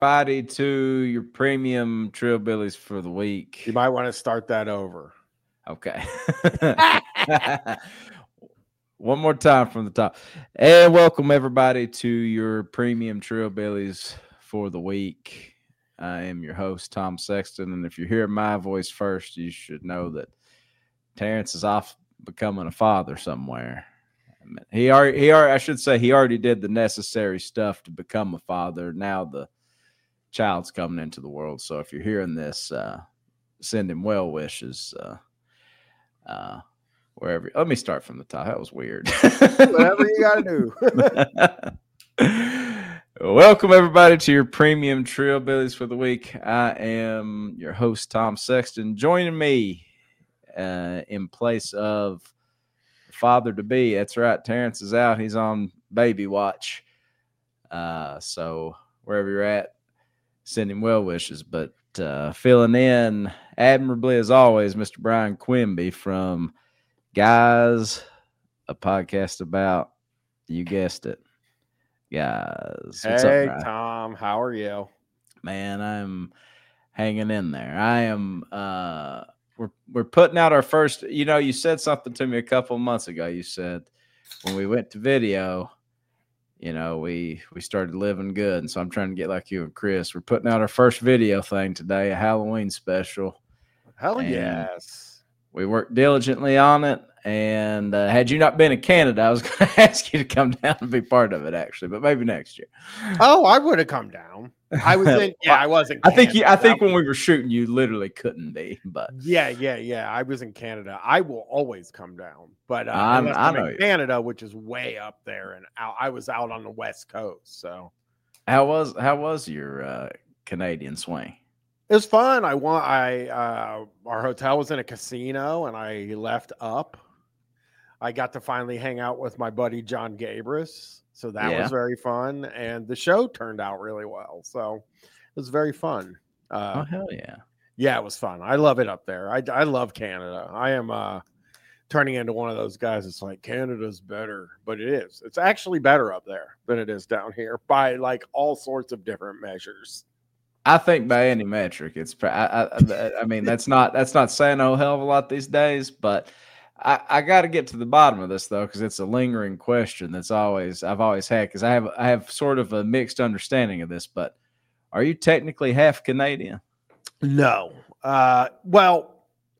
everybody to your premium Trillbillies for the week. You might want to start that over. Okay. One more time from the top. And welcome everybody to your premium Trillbillies for the week. I am your host, Tom Sexton, and if you hear my voice first, you should know that Terrence is off becoming a father somewhere. He already did the necessary stuff to become a father. Now the child's coming into the world. So if you're hearing this, send him well wishes. Wherever. Let me start from the top. That was weird. Whatever you got to do. Welcome everybody to your premium Trillbillies for the week. I am your host, Tom Sexton. Joining me in place of father to be. That's right. Terrence is out. He's on baby watch. So wherever you're at, send him well wishes. But filling in admirably as always, Mr. Brian Quimby from Guys, a podcast about, you guessed it, guys. What's up, Brian? Tom, how are you? Man, I'm hanging in there. I am. We're putting out our first. You know, you said something to me a couple of months ago. You said when we went to video, you know, we started living good, and so I'm trying to get like you and Chris. We're putting out our first video thing today, a Halloween special. Hell yes. We worked diligently on it, and had you not been in Canada, I was going to ask you to come down and be part of it, actually, but maybe next year. Oh, I would have come down. I was in. Yeah, I wasn't. I think when we were shooting, you literally couldn't be. But yeah. I was in Canada. I will always come down, but I'm in Canada, which is way up there, and I was out on the West Coast. So, how was your Canadian swing? It was fun. Our hotel was in a casino, and I left up. I got to finally hang out with my buddy John Gabris, so that was very fun. And the show turned out really well, so it was very fun. Oh hell yeah! Yeah, it was fun. I love it up there. I love Canada. I am turning into one of those guys. It's like Canada's better, but it is. It's actually better up there than it is down here by like all sorts of different measures. I think by any metric, it's. I mean, that's not saying a hell of a lot these days, but I got to get to the bottom of this though, because it's a lingering question I've always had, because I have sort of a mixed understanding of this. But are you technically half Canadian? No. Well,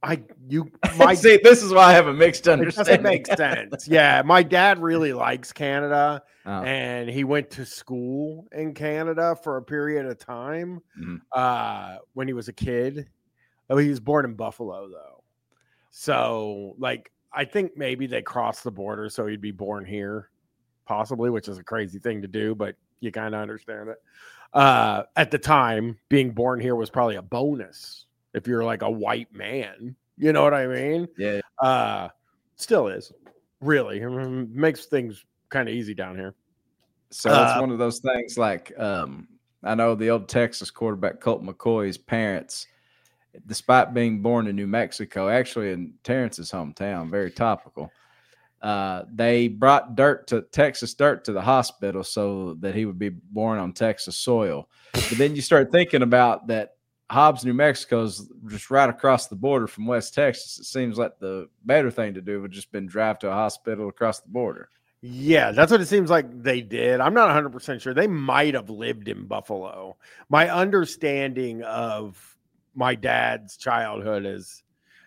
see, this is why I have a mixed understanding. It makes sense. Yeah, my dad really likes Canada, and he went to school in Canada for a period of time when he was a kid. Oh, he was born in Buffalo, though. So, like, I think maybe they crossed the border, so he'd be born here, possibly, which is a crazy thing to do, but you kind of understand it. At the time, being born here was probably a bonus if you're like a white man. You know what I mean? Yeah. Still is. Really. I mean, makes things kind of easy down here. So it's one of those things like I know the old Texas quarterback Colt McCoy's parents, despite being born in New Mexico, actually in Terrence's hometown, very topical, they brought Texas dirt to the hospital so that he would be born on Texas soil. But then you start thinking about that Hobbs, New Mexico is just right across the border from West Texas. It seems like the better thing to do would just been drive to a hospital across the border. Yeah, that's what it seems like they did. I'm not 100% sure. They might have lived in Buffalo. My understanding of my dad's childhood is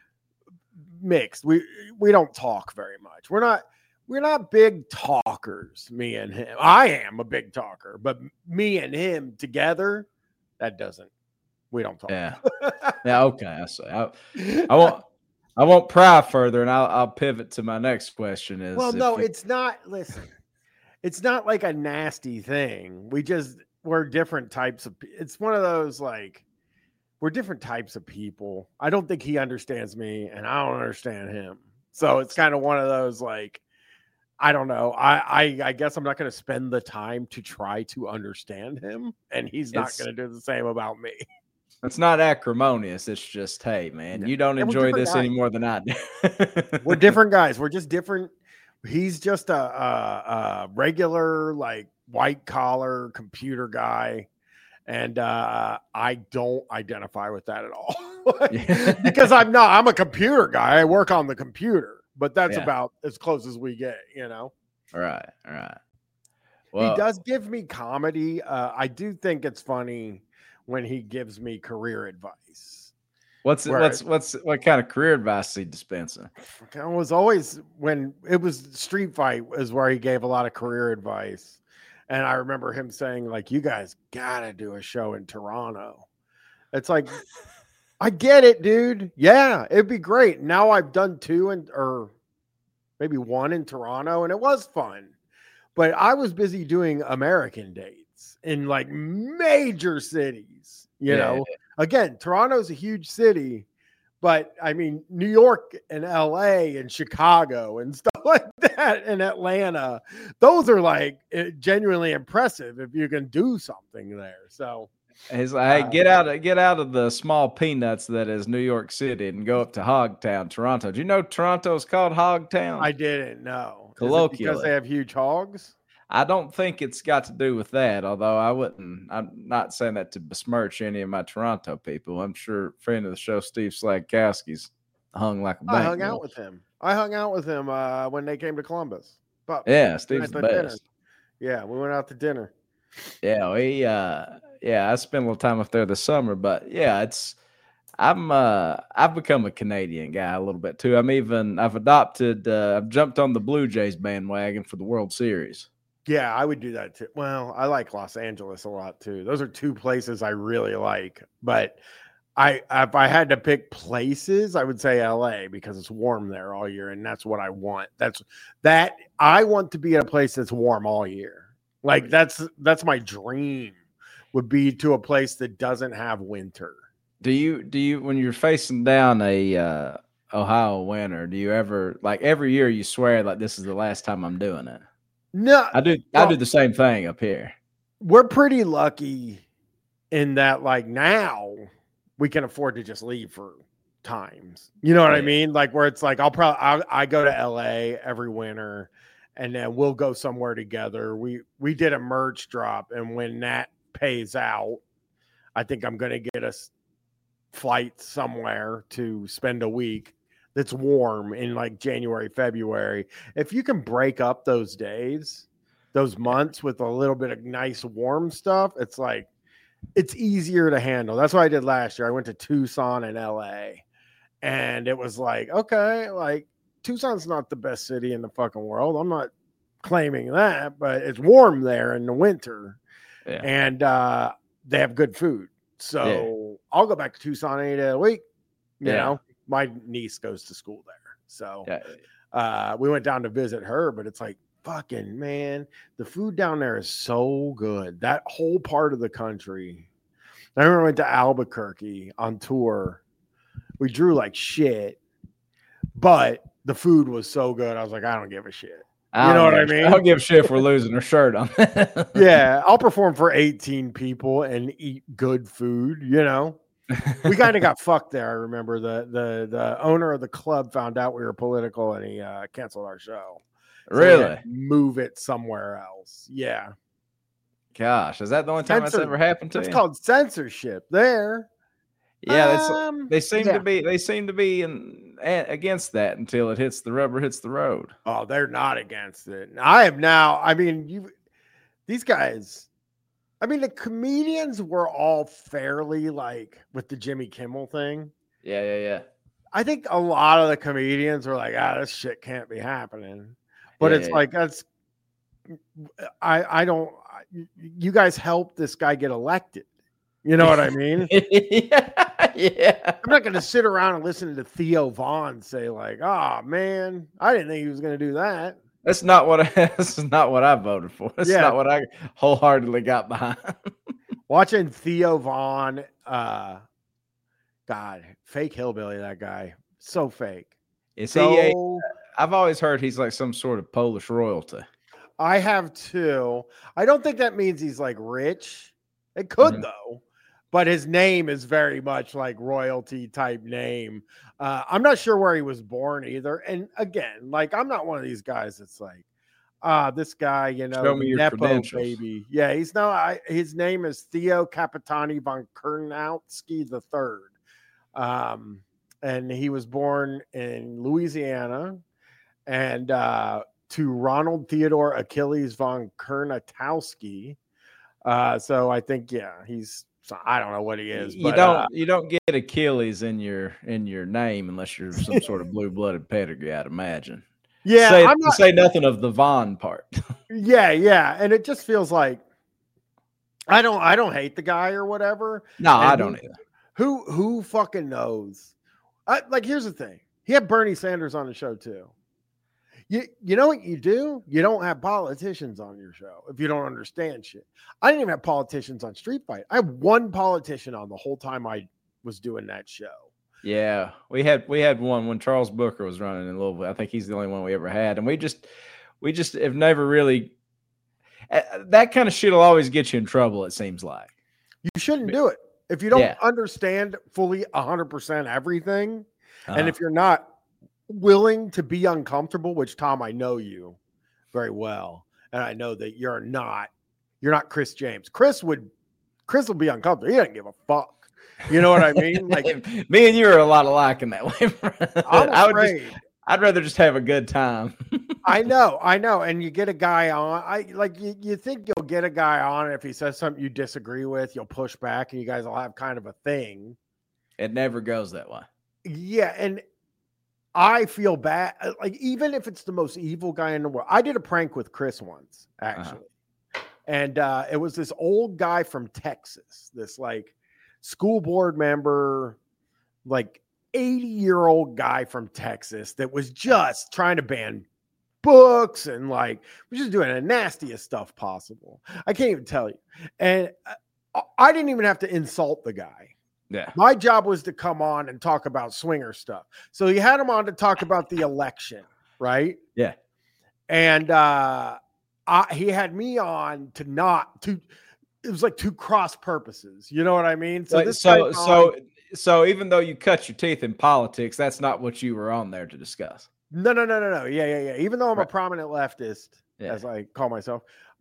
mixed. We don't talk very much. We're not big talkers, me and him. I am a big talker, but me and him together, that doesn't. We don't talk. Yeah. Okay. I see. I won't pry further, and I'll pivot to my next question. It's not. Listen, it's not like a nasty thing. We're different types of. It's one of those like we're different types of people. I don't think he understands me, and I don't understand him. So it's kind of one of those like I don't know. I guess I'm not going to spend the time to try to understand him, and he's not going to do the same about me. It's not acrimonious. It's just, hey, man, you don't enjoy this any more than I do. We're different guys. We're just different. He's just a regular, like, white collar computer guy. And I don't identify with that at all. Because I'm a computer guy. I work on the computer, but that's about as close as we get, Right. Well, he does give me comedy. I do think it's funny when he gives me career advice. What kind of career advice is he dispensing? It was always when it was Street Fight is where he gave a lot of career advice. And I remember him saying, like, you guys gotta do a show in Toronto. It's like, I get it, dude. Yeah, it'd be great. Now I've done 2 or maybe 1 in Toronto, and it was fun. But I was busy doing American dates in like major cities, you know. Again, Toronto's a huge city, but I mean, New York and LA and Chicago and stuff like that and Atlanta, those are like genuinely impressive if you can do something there. So he's like, hey, get out of the small peanuts that is New York City and go up to Hogtown, Toronto. Do you know Toronto's called Hogtown? I didn't know. Colloquially, because they have huge hogs? I don't think it's got to do with that, although I'm not saying that to besmirch any of my Toronto people. I'm sure friend of the show, Steve Slagkowski's hung like a bank. I hung out with him when they came to Columbus. But yeah, Steve's the best. Dinner. Yeah, we went out to dinner. Yeah, I spent a little time up there this summer, but yeah, I've become a Canadian guy a little bit too. I've jumped on the Blue Jays bandwagon for the World Series. Yeah, I would do that too. Well, I like Los Angeles a lot too. Those are 2 places I really like. But if I had to pick places, I would say LA because it's warm there all year, and that's what I want. I want to be at a place that's warm all year. Like that's my dream, would be to a place that doesn't have winter. Do you when you're facing down a Ohio winter, do you ever, like, every year you swear like this is the last time I'm doing it? No, I do the same thing up here. We're pretty lucky in that, like, now we can afford to just leave for times. You know what I mean? Like, where it's like I go to LA every winter, and then we'll go somewhere together. We did a merch drop, and when that pays out, I think I'm going to get us flight somewhere to spend a week that's warm in like January, February. If you can break up those days, those months with a little bit of nice warm stuff, it's like, it's easier to handle. That's what I did last year. I went to Tucson and LA, and it was like, okay, like Tucson's not the best city in the fucking world. I'm not claiming that, but it's warm there in the winter. Yeah. And they have good food. So I'll go back to Tucson any day of the week. You know, my niece goes to school there. So we went down to visit her, but it's like, fucking man, the food down there is so good. That whole part of the country. I remember I went to Albuquerque on tour. We drew like shit, but the food was so good. I was like, I don't give a shit. You know what I mean? I don't give a shit if we're losing our shirt on. Yeah, I'll perform for 18 people and eat good food, you know. We kind of got fucked there. I remember the owner of the club found out we were political, and he canceled our show. So really? Move it somewhere else. Yeah. Gosh, is that the only time that's ever happened to you? It's called censorship there. Yeah, they seem to be against that until the rubber hits the road. Oh, they're not against it. I have now. I mean, these guys. I mean, the comedians were all fairly like with the Jimmy Kimmel thing. Yeah. I think a lot of the comedians were like, this shit can't be happening. But it's like, that's. I don't. You guys helped this guy get elected. You know what I mean? Yeah. I'm not going to sit around and listen to Theo Vaughn say like, "Oh man, I didn't think he was going to do that." This is not what I voted for. That's not what I wholeheartedly got behind. Watching Theo Vaughn, God, fake hillbilly, that guy, so fake. I've always heard he's like some sort of Polish royalty. I have too. I don't think that means he's like rich. It could though. But his name is very much like royalty type name. I'm not sure where he was born either. And again, like, I'm not one of these guys that's like, This guy, you know, Show me your Nepo credentials. baby. Yeah, his name is Theo Capitani von Kernowski III. And he was born in Louisiana, and to Ronald Theodore Achilles von Kernatowski. So I think, I don't know what he is. You don't get Achilles in your name unless you're some sort of blue-blooded pedigree, I'd imagine. Yeah, say nothing of the Von part. Yeah, and it just feels like I don't hate the guy or whatever. No, I don't either. Who fucking knows? Like, here's the thing: he had Bernie Sanders on the show too. You know what you do? You don't have politicians on your show if you don't understand shit. I didn't even have politicians on Street Fight. I had one politician on the whole time I was doing that show. Yeah, we had one when Charles Booker was running in Louisville. I think he's the only one we ever had, and we just have never really. That kind of shit will always get you in trouble. It seems like you shouldn't do it if you don't understand fully 100% everything, and if you're not willing to be uncomfortable. Which, Tom, I know you very well, and I know that you're not Chris James. Chris will be uncomfortable. He doesn't give a fuck. You know what I mean? Like, me and you are a lot alike in that way. I'm afraid. I'd rather just have a good time. I know. And you get a guy on. You think you'll get a guy on, and if he says something you disagree with, you'll push back, and you guys will have kind of a thing. It never goes that way. Yeah, and I feel bad. Like, even if it's the most evil guy in the world, I did a prank with Chris once, actually, and it was this old guy from Texas, this like school board member, like 80-year-old guy from Texas that was just trying to ban books and like was just doing the nastiest stuff possible. I can't even tell you. And I didn't even have to insult the guy. Yeah. My job was to come on and talk about swinger stuff. So he had him on to talk about the election, right? Yeah. And he had me on it was like two cross purposes. You know what I mean? So even though you cut your teeth in politics, that's not what you were on there to discuss. No. Yeah. Even though I'm a prominent leftist, as I call myself,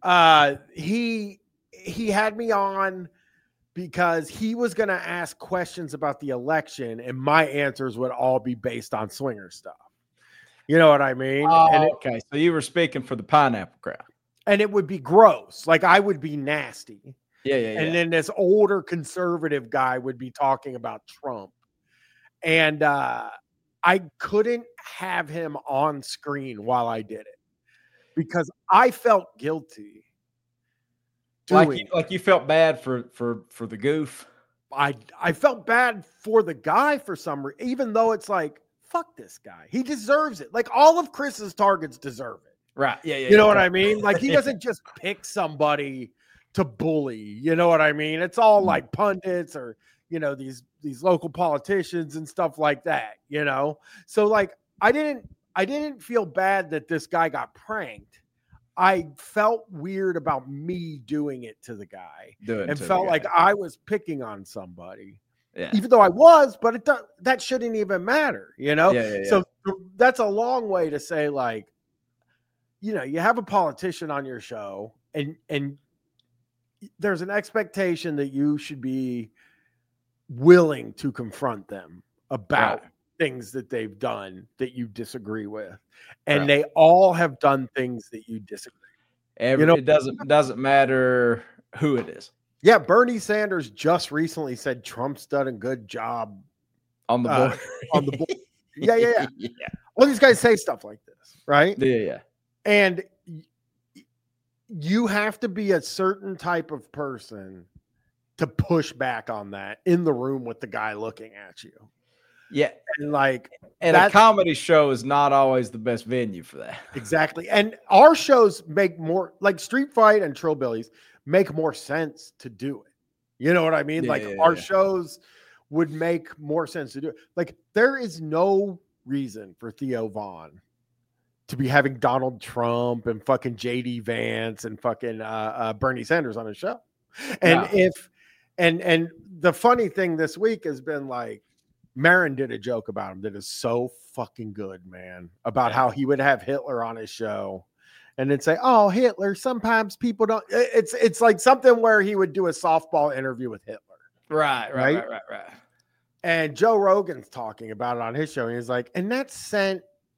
he had me on because he was going to ask questions about the election, and my answers would all be based on swinger stuff. You know what I mean? Okay. So you were speaking for the pineapple crowd. And it would be gross. Like, I would be nasty. Yeah. And then this older conservative guy would be talking about Trump. And I couldn't have him on screen while I did it because I felt guilty. Like you felt bad for the goof. I felt bad for the guy for some reason, even though it's like, fuck this guy. He deserves it. Like, all of Chris's targets deserve it. Right. Yeah. You know what I mean? Like, he doesn't just pick somebody to bully. You know what I mean? It's all like pundits or, you know, these local politicians and stuff like that, you know? So like, I didn't feel bad that this guy got pranked. I felt weird about me doing it to the guy and felt like I was picking on somebody. Yeah. Even though I was, but that shouldn't even matter, you know? Yeah. So that's a long way to say, like, you know, you have a politician on your show and there's an expectation that you should be willing to confront them about things that they've done that you disagree with. And they all have done things that you disagree. It doesn't matter who it is. Yeah, Bernie Sanders just recently said Trump's done a good job on the board. On the board. Yeah. All these guys say stuff like this, right? Yeah. And you have to be a certain type of person to push back on that in the room with the guy looking at you. Yeah. And a comedy show is not always the best venue for that. Exactly. And our shows make more, like Street Fight and Trillbillies, make more sense to do it. You know what I mean? Our shows would make more sense to do it. Like, there is no reason for Theo Von to be having Donald Trump and fucking JD Vance and fucking Bernie Sanders on his show. And and the funny thing this week has been, like, Marin did a joke about him that is so fucking good, man, about how he would have Hitler on his show and then say, "Oh, Hitler." Sometimes people don't. It's like something where he would do a softball interview with Hitler. Right. And Joe Rogan's talking about it on his show. And he's like, and that sent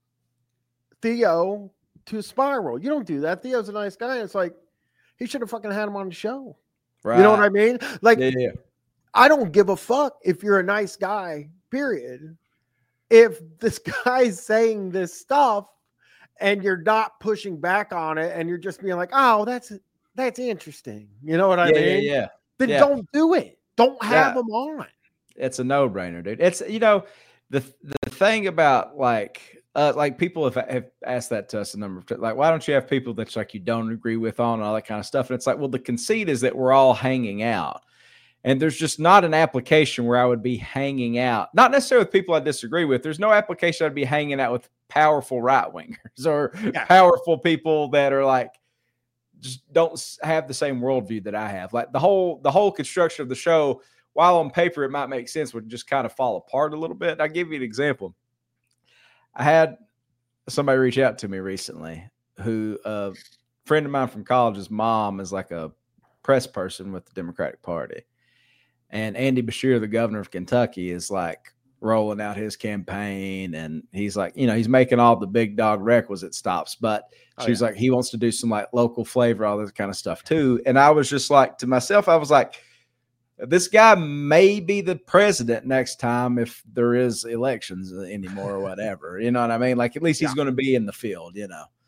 Theo to a spiral. You don't do that. Theo's a nice guy. It's like, he should have fucking had him on the show. Right. You know what I mean? Like, yeah. I don't give a fuck if you're a nice guy, period. If this guy's saying this stuff and you're not pushing back on it and you're just being like, oh, that's interesting. You know what I mean? Yeah. Then don't do it. Don't have them on. It's a no-brainer, dude. It's, the thing about like people have asked that to us a number of times. Like, why don't you have people that's like you don't agree with on and all that kind of stuff? And it's like, well, the conceit is that we're all hanging out. And there's just not an application where I would be hanging out, not necessarily with people I disagree with. There's no application I'd be hanging out with powerful right-wingers or powerful people that are like, just don't have the same worldview that I have. Like the whole construction of the show, while on paper it might make sense, would just kind of fall apart a little bit. I'll give you an example. I had somebody reach out to me recently who a friend of mine from college's mom is like a press person with the Democratic Party. And Andy Beshear, the governor of Kentucky, is like rolling out his campaign. And he's like, he's making all the big dog requisite stops. But she's like, he wants to do some like local flavor, all this kind of stuff too. And I was just like, to myself, I was like, this guy may be the president next time if there is elections anymore or whatever. You know what I mean? Like, at least he's going to be in the field,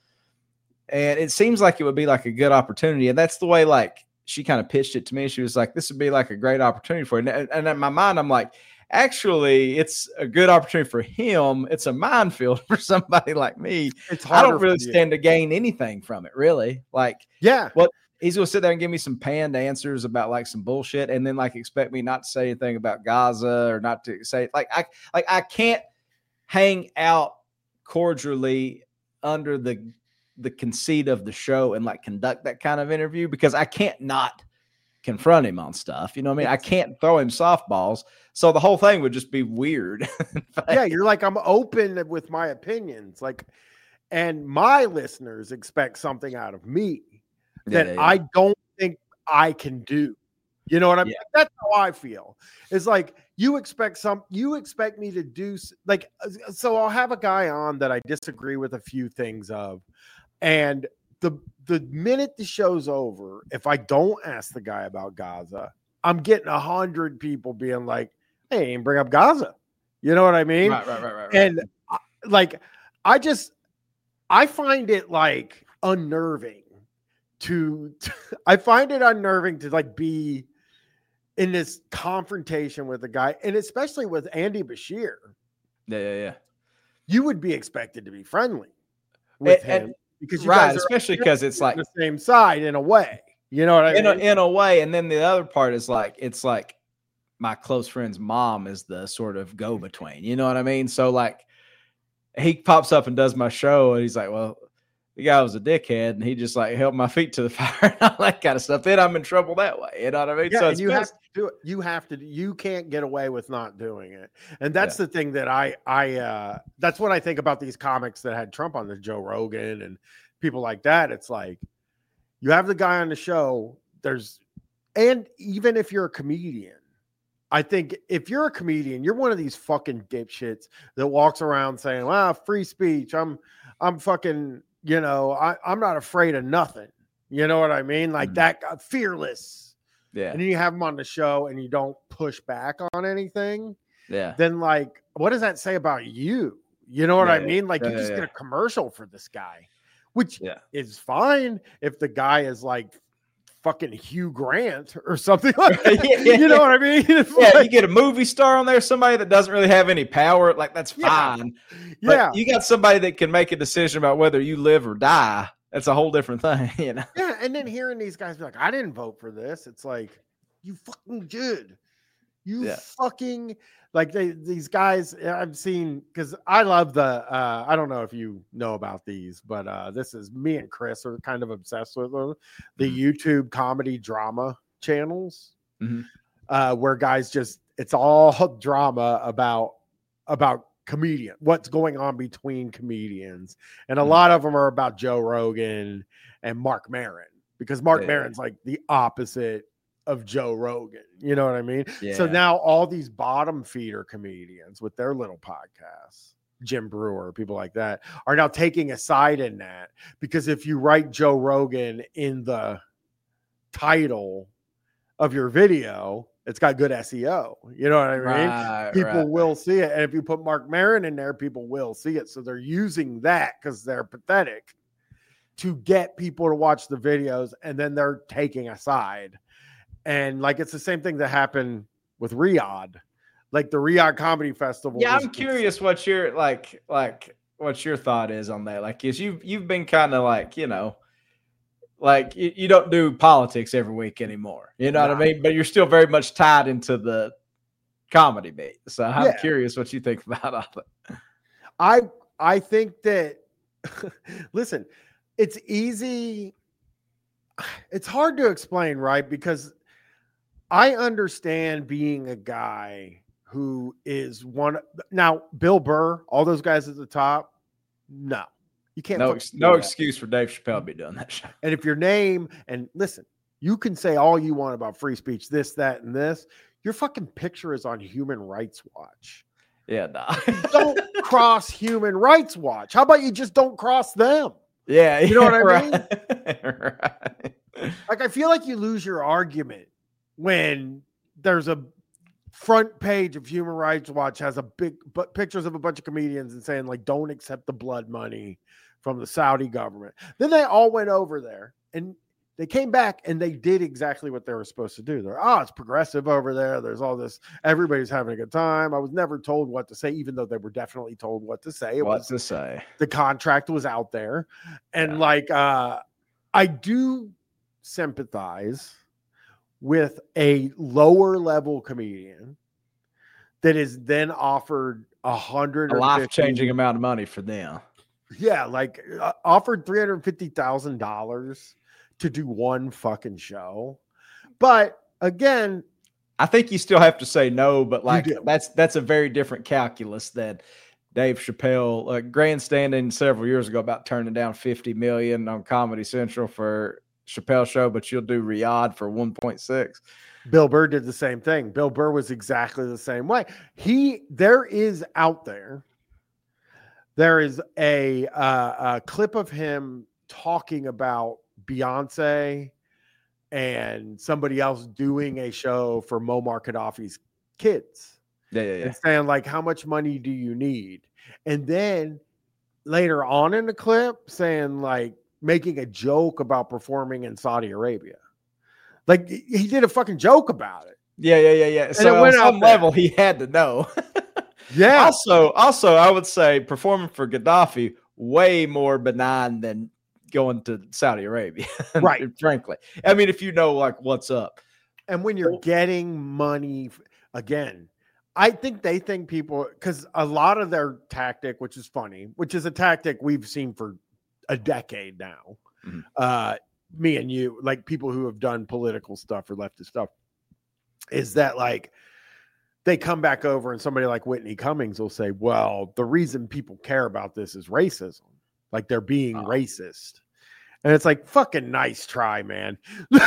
And it seems like it would be like a good opportunity. And that's the way, like, she kind of pitched it to me. She was like, this would be like a great opportunity for you. And in my mind, I'm like, actually, it's a good opportunity for him. It's a minefield for somebody like me. I don't really stand to gain anything from it, really. Like, what he's going to sit there and give me some panned answers about like some bullshit and then like expect me not to say anything about Gaza or not to say I can't hang out cordially under the conceit of the show and like conduct that kind of interview because I can't not confront him on stuff. You know what I mean? I can't throw him softballs. So the whole thing would just be weird. You're like, I'm open with my opinions. Like, and my listeners expect something out of me that I don't think I can do. You know what I mean? That's how I feel. It's like, you expect me to do like, so I'll have a guy on that I disagree with a few things of, and the minute the show's over, if I don't ask the guy about Gaza, I'm getting 100 people being like, hey, ain't bring up Gaza. You know what I mean? Right. And I find it like unnerving I find it unnerving to like be in this confrontation with a guy, and especially with Andy Beshear. Yeah. You would be expected to be friendly with him. Because you guys especially because it's like the same side in a way, you know what I mean? In a way. And then the other part is like, it's like my close friend's mom is the sort of go between, you know what I mean? So like he pops up and does my show and he's like, well, the guy was a dickhead and he just like held my feet to the fire and all that kind of stuff. Then I'm in trouble that way. You know what I mean? Yeah, so you have to do it. You can't get away with not doing it. And that's the thing that I that's what I think about these comics that had Trump on, the Joe Rogan and people like that. It's like, you have the guy on the show, and even if you're a comedian, I think if you're a comedian, you're one of these fucking dipshits that walks around saying, well, free speech. I'm fucking, I'm not afraid of nothing. You know what I mean? Like that guy, fearless. Yeah. And then you have him on the show and you don't push back on anything. Yeah. Then like, what does that say about you? You know what I mean? Like you just get a commercial for this guy, which is fine if the guy is like fucking Hugh Grant or something like that. You know what I mean? You get a movie star on there, somebody that doesn't really have any power, like that's fine. But you got somebody that can make a decision about whether you live or die. That's a whole different thing, Yeah, and then hearing these guys be like, I didn't vote for this. It's like, you fucking did. You fucking like these guys I've seen, because I love the I don't know if you know about these, but this is me and Chris are kind of obsessed with them. The YouTube comedy drama channels, where guys it's all drama about what's going on between comedians. And a lot of them are about Joe Rogan and Mark Maron, because Mark Maron's like the opposite of Joe Rogan. You know what I mean? Yeah. So now all these bottom feeder comedians with their little podcasts, Jim Brewer, people like that, are now taking a side in that, because if you write Joe Rogan in the title of your video, it's got good SEO. You know what I mean? Right, people will see it. And if you put Mark Maron in there, people will see it. So they're using that because they're pathetic to get people to watch the videos, and then they're taking a side. And like, it's the same thing that happened with Riyadh. Like the Riyadh Comedy Festival. Yeah, I'm curious what your what your thought is on that. Like, is you've been kind of like, you know, like you don't do politics every week anymore. You know what I mean? But you're still very much tied into the comedy beat. So I'm curious what you think about all that. I think that listen, it's easy. It's hard to explain, right? Because I understand being a guy who is now Bill Burr, all those guys at the top. No, you can't. No excuse for Dave Chappelle to be doing that show. And if your name, and listen, you can say all you want about free speech, this, that, and this. Your fucking picture is on Human Rights Watch. Yeah, nah. Don't cross Human Rights Watch. How about you just don't cross them? Yeah, you know what I mean? Right. Like, I feel like you lose your argument when there's a front page of Human Rights Watch has pictures of a bunch of comedians and saying, like, don't accept the blood money from the Saudi government. Then they all went over there and they came back and they did exactly what they were supposed to do. They're, it's progressive over there. There's all this. Everybody's having a good time. I was never told what to say, even though they were definitely told what to say. The contract was out there. And I do sympathize with a lower level comedian that is then offered a life-changing amount of money for them. Yeah, like offered $350,000 to do one fucking show. But again, I think you still have to say no, but like that's a very different calculus than Dave Chappelle grandstanding several years ago about turning down $50 million on Comedy Central for Chappelle show, but you'll do Riyadh for 1.6. Bill Burr did the same thing. Bill Burr was exactly the same way. There is a clip of him talking about Beyonce and somebody else doing a show for Muammar Gaddafi's kids. Yeah. And saying, like, how much money do you need? And then later on in the clip saying, like, making a joke about performing in Saudi Arabia. Like, he did a fucking joke about it. Yeah. So on some level, he had to know. Yeah. Also, I would say performing for Gaddafi way more benign than going to Saudi Arabia. Right. Frankly. I mean, if you know, like, what's up. And when you're getting money, again, I think they think people, because a lot of their tactic, which is funny, which is a tactic we've seen for a decade now. Mm-hmm. Me and you, like people who have done political stuff or leftist stuff, is that like they come back over and somebody like Whitney Cummings will say, well, the reason people care about this is racism. Like they're being racist. And it's like, fucking nice try, man.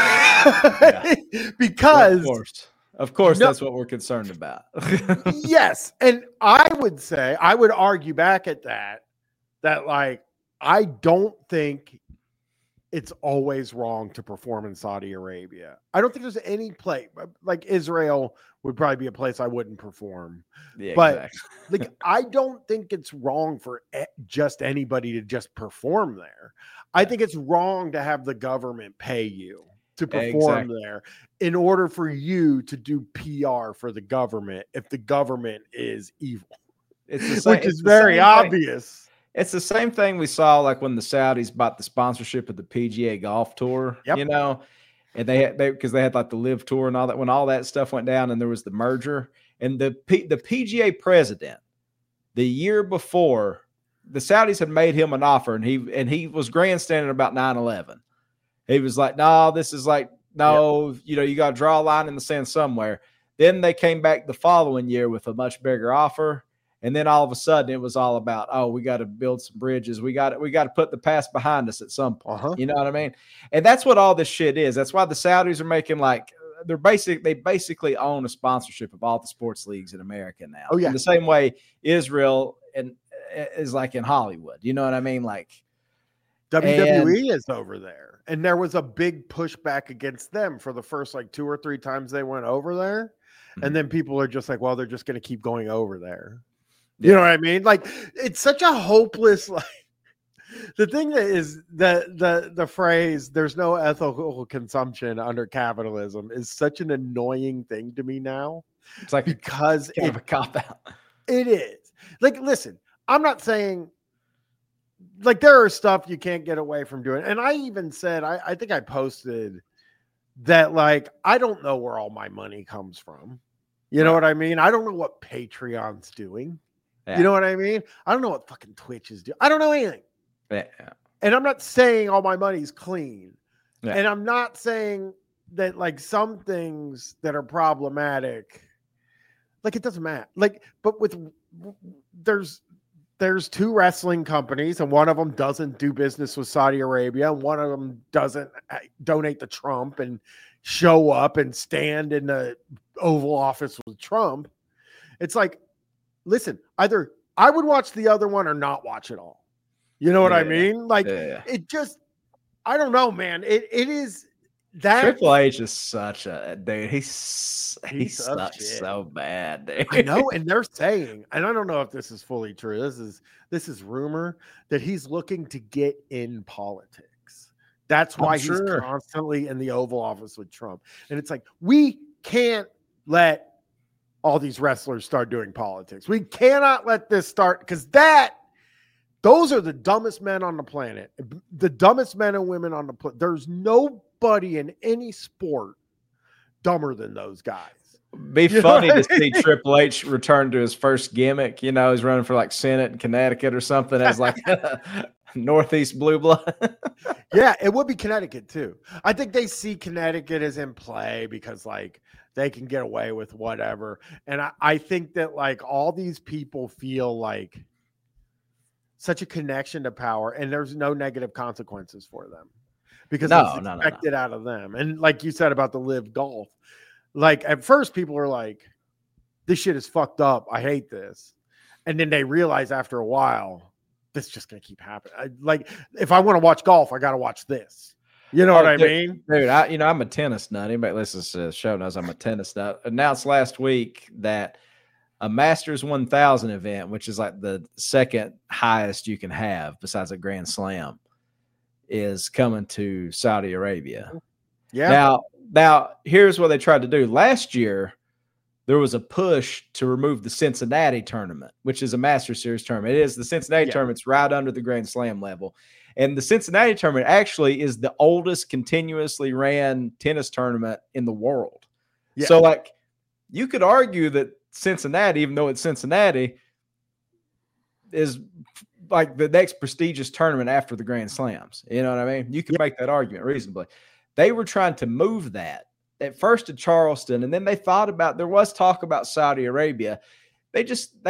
Because of course, that's what we're concerned about. Yes. And I would argue back at that like, I don't think it's always wrong to perform in Saudi Arabia. I don't think there's any place like Israel would probably be a place I wouldn't perform. Yeah, but exactly. like, I don't think it's wrong for just anybody to just perform there. I think it's wrong to have the government pay you to perform there in order for you to do PR for the government if the government is evil. Which is very obvious. It's the same thing we saw like when the Saudis bought the sponsorship of the PGA Golf Tour, you know, and they had like the Live Tour and all that. When all that stuff went down and there was the merger, and the PGA president the year before, the Saudis had made him an offer, and he was grandstanding about 9/11. He was like, "No, this is like you know, you got to draw a line in the sand somewhere." Then they came back the following year with a much bigger offer. And then all of a sudden it was all about, oh, we got to build some bridges. We got to put the past behind us at some point. You know what I mean? And that's what all this shit is. That's why the Saudis are making they basically own a sponsorship of all the sports leagues in America now. Oh, yeah. In the same way Israel is like in Hollywood. You know what I mean? Like WWE is over there. And there was a big pushback against them for the first 2 or 3 times they went over there. Mm-hmm. And then people are just like, well, they're just going to keep going over there. You know what I mean? It's such a hopeless, the thing that is the phrase, there's no ethical consumption under capitalism, is such an annoying thing to me now. It's like because it's kind of a cop out. It is. Listen, I'm not saying there are stuff you can't get away from doing. And I even said, I think I posted that I don't know where all my money comes from. You know what I mean? I don't know what Patreon's doing. Yeah. You know what I mean? I don't know what fucking Twitch is doing. I don't know anything. Yeah. And I'm not saying all my money's clean. Yeah. And I'm not saying that some things that are problematic, it doesn't matter. But there's 2 wrestling companies, and one of them doesn't do business with Saudi Arabia, and one of them doesn't donate to Trump and show up and stand in the Oval Office with Trump. It's listen, either I would watch the other one or not watch it all. You know what I mean? It just, I don't know, man. It is that Triple H is such a dude. He sucks so bad, dude. I know, and they're saying, and I don't know if this is fully true. This is rumor that he's looking to get in politics. That's why he's constantly in the Oval Office with Trump. And it's we can't let all these wrestlers start doing politics. We cannot let this start, because those are the dumbest men on the planet. The dumbest men and women on the planet. There's nobody in any sport dumber than those guys. Be funny to see Triple H return to his first gimmick. You know, he's running for Senate in Connecticut or something as Northeast blue blood. Yeah, it would be Connecticut too. I think they see Connecticut as in play because they can get away with whatever. And I think that all these people feel such a connection to power, and there's no negative consequences for them because it's expected out of them. And like you said about the Live Golf, at first people are this shit is fucked up. I hate this. And then they realize after a while, this is just going to keep happening. If I want to watch golf, I got to watch this. You know what I mean? Dude, I'm a tennis nut. Anybody listens to the show knows I'm a tennis nut. Announced last week that a Masters 1000 event, which is the second highest you can have besides a Grand Slam, is coming to Saudi Arabia. Yeah. Now here's what they tried to do. Last year, there was a push to remove the Cincinnati tournament, which is a Masters Series tournament. It is the Cincinnati tournament's right under the Grand Slam level. And the Cincinnati tournament actually is the oldest continuously ran tennis tournament in the world. Yeah. So you could argue that Cincinnati, even though it's Cincinnati, is the next prestigious tournament after the Grand Slams. You know what I mean? You can make that argument reasonably. They were trying to move that at first to Charleston, and then they thought about, there was talk about Saudi Arabia. They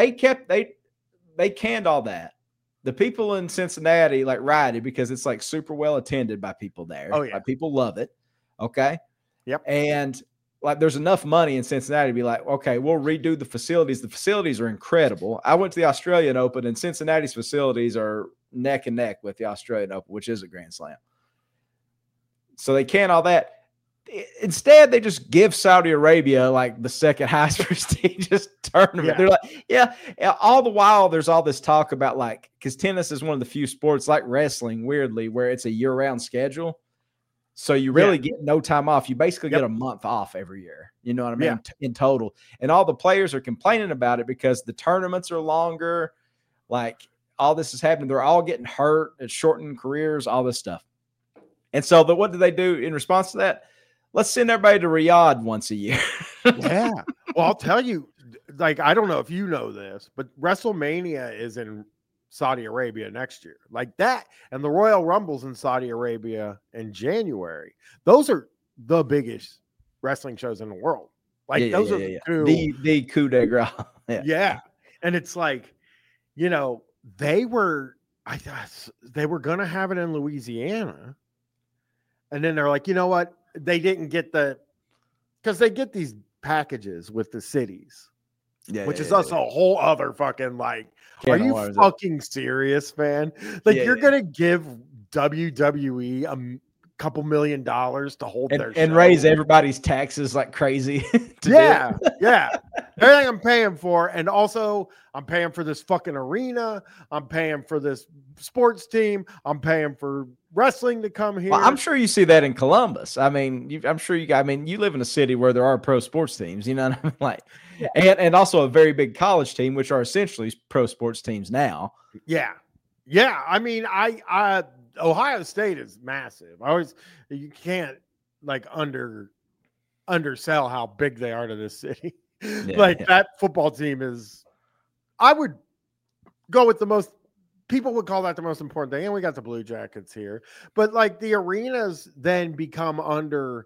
canned all that. The people in Cincinnati ride it because it's super well attended by people there. Oh yeah. People love it. Okay. Yep. And there's enough money in Cincinnati to be okay, we'll redo the facilities. The facilities are incredible. I went to the Australian Open, and Cincinnati's facilities are neck and neck with the Australian Open, which is a Grand Slam. So they can all that. Instead, they just give Saudi Arabia the second highest prestigious tournament. Yeah. They're all the while there's all this talk about because tennis is one of the few sports like wrestling, weirdly, where it's a year-round schedule. So you really get no time off. You basically get a month off every year. You know what I mean? Yeah. In total. And all the players are complaining about it because the tournaments are longer. All this is happening. They're all getting hurt. It's shortened careers, all this stuff. And so what do they do in response to that? Let's send everybody to Riyadh once a year. Yeah. Well, I'll tell you, I don't know if you know this, but WrestleMania is in Saudi Arabia next year. That, and the Royal Rumble's in Saudi Arabia in January. Those are the biggest wrestling shows in the world. Those are the two. The coup de grace. Yeah. And it's like, they were going to have it in Louisiana. And then they're like, you know what? They didn't get because they get these packages with the cities, which is also a whole other fucking like, are you fucking serious, man? Like you're going to give WWE a couple $1 million to hold their show and raise everybody's taxes like crazy. Yeah. Everything I'm paying for. And also I'm paying for this fucking arena. I'm paying for this sports team. I'm paying for wrestling to come here. Well, I'm sure you see that in Columbus. I mean, you live in a city where there are pro sports teams, you know what I mean? Like, and also a very big college team, which are essentially pro sports teams now. Yeah. I mean, Ohio State is massive. You can't like undersell how big they are to this city. That football team is, I would go with people would call that the most important thing. And we got the Blue Jackets here, but like the arenas then become under,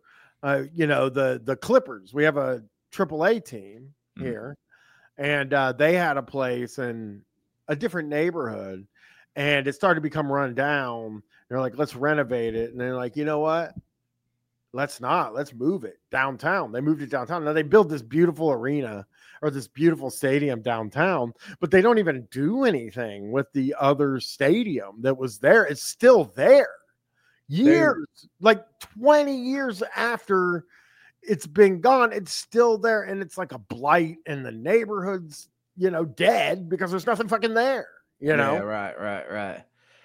the Clippers. We have a AAA team here, and they had a place in a different neighborhood. And it started to become run down. They're like, let's renovate it. And they're like, you know what? Let's move it downtown. They moved it downtown. Now they built this beautiful arena or this beautiful stadium downtown, but they don't even do anything with the other stadium that was there. It's still there. Like 20 years after it's been gone, it's still there. And it's like a blight, and the neighborhood's, dead because there's nothing fucking there. Yeah, right.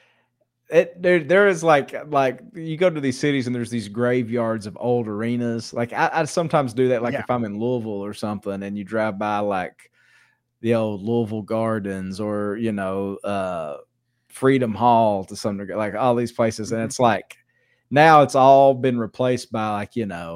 There is like you go to these cities and there's these graveyards of old arenas. Like I sometimes do that. Like if I'm in Louisville or something, and you drive by like the old Louisville Gardens or Freedom Hall to some degree, like all these places, and it's like now it's all been replaced by like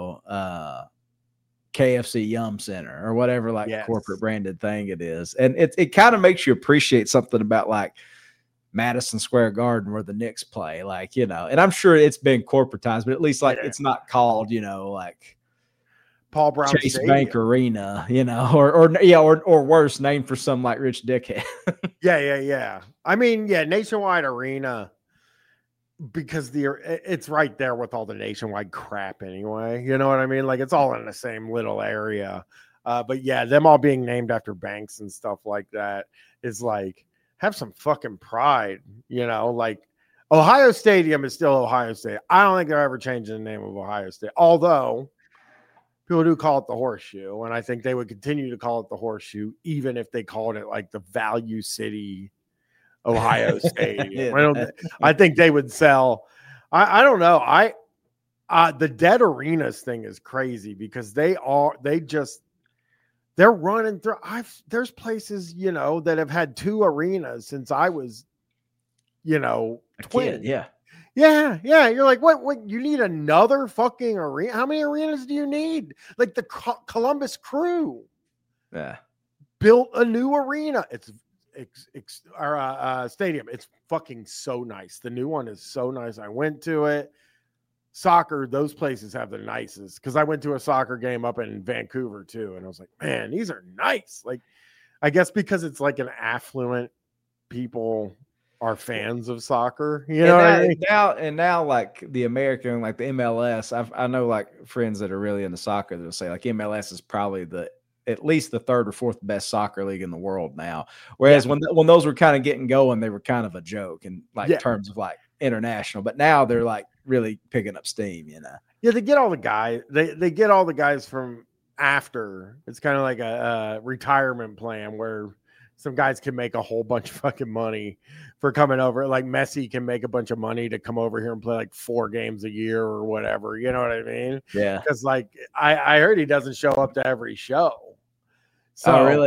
KFC Yum Center or whatever corporate branded thing it is. And it kind of makes you appreciate something about like Madison Square Garden where the Knicks play, and I'm sure it's been corporatized, but at least it's not called, like Paul Brown Chase Stadium. Bank Arena, or worse, named for some like rich dickhead. Yeah. I mean, Nationwide Arena, because it's right there with all the Nationwide crap anyway. You know what I mean? Like it's all in the same little area. But them all being named after banks and stuff like that is like, have some fucking pride, like Ohio Stadium is still Ohio State. I don't think they're ever changing the name of Ohio State. Although people do call it the Horseshoe. And I think they would continue to call it the Horseshoe, even if they called it like the Value City Ohio Stadium. I think they would sell. I don't know. The Dead Arenas thing is crazy because they're running through. There's places, that have had 2 arenas since I was, 20. Yeah. You're like, what? You need another fucking arena? How many arenas do you need? Like the Columbus Crew built a new arena. It's stadium. It's fucking so nice. The new one is so nice. I went to it. Soccer, those places have the nicest, because I went to a soccer game up in Vancouver too, and I was like, man, these are nice. Like, I guess because it's like an affluent people are fans of soccer, know what I mean? Now like the American, like the MLS, I know like friends that are really into soccer that'll say like MLS is probably at least the 3rd or 4th best soccer league in the world now. Whereas when those were kind of getting going, they were kind of a joke in terms of like international, but now they're like really picking up steam, they get all the guys. They get all the guys from after. It's kind of like a retirement plan where some guys can make a whole bunch of fucking money for coming over. Like Messi can make a bunch of money to come over here and play like 4 games a year or whatever. You know what I mean? Yeah. Because like I heard he doesn't show up to every show. So really?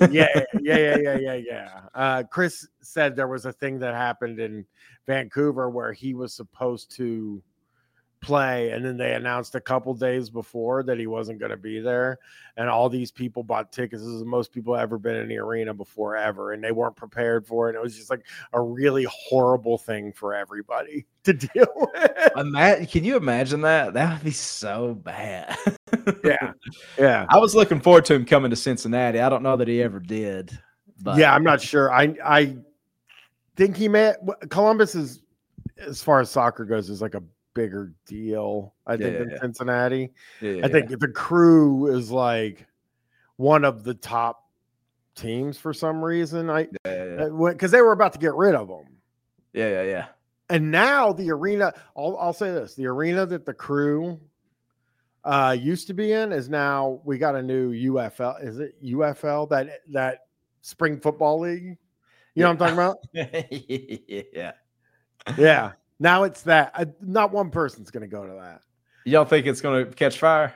Yeah. Chris said there was a thing that happened in Vancouver where he was supposed to play, and then they announced a couple days before that he wasn't going to be there, and all these people bought tickets. This is the most people ever been in the arena before ever, and they weren't prepared for it. It was just like a really horrible thing for everybody to deal with. Can you imagine that? That would be so bad. Yeah. I was looking forward to him coming to Cincinnati. I don't know that he ever did But yeah, I'm not sure. I think Columbus is, as far as soccer goes, is like a bigger deal, I think, than Cincinnati. I think the Crew is like one of the top teams for some reason. Because they were about to get rid of them. Yeah. And now the arena, I'll say this, the arena that the Crew used to be in is now, we got a new UFL. Is it UFL? That spring football league? You know what I'm talking about? Yeah. Now it's that. Not one person's going to go to that. You don't think it's going to catch fire?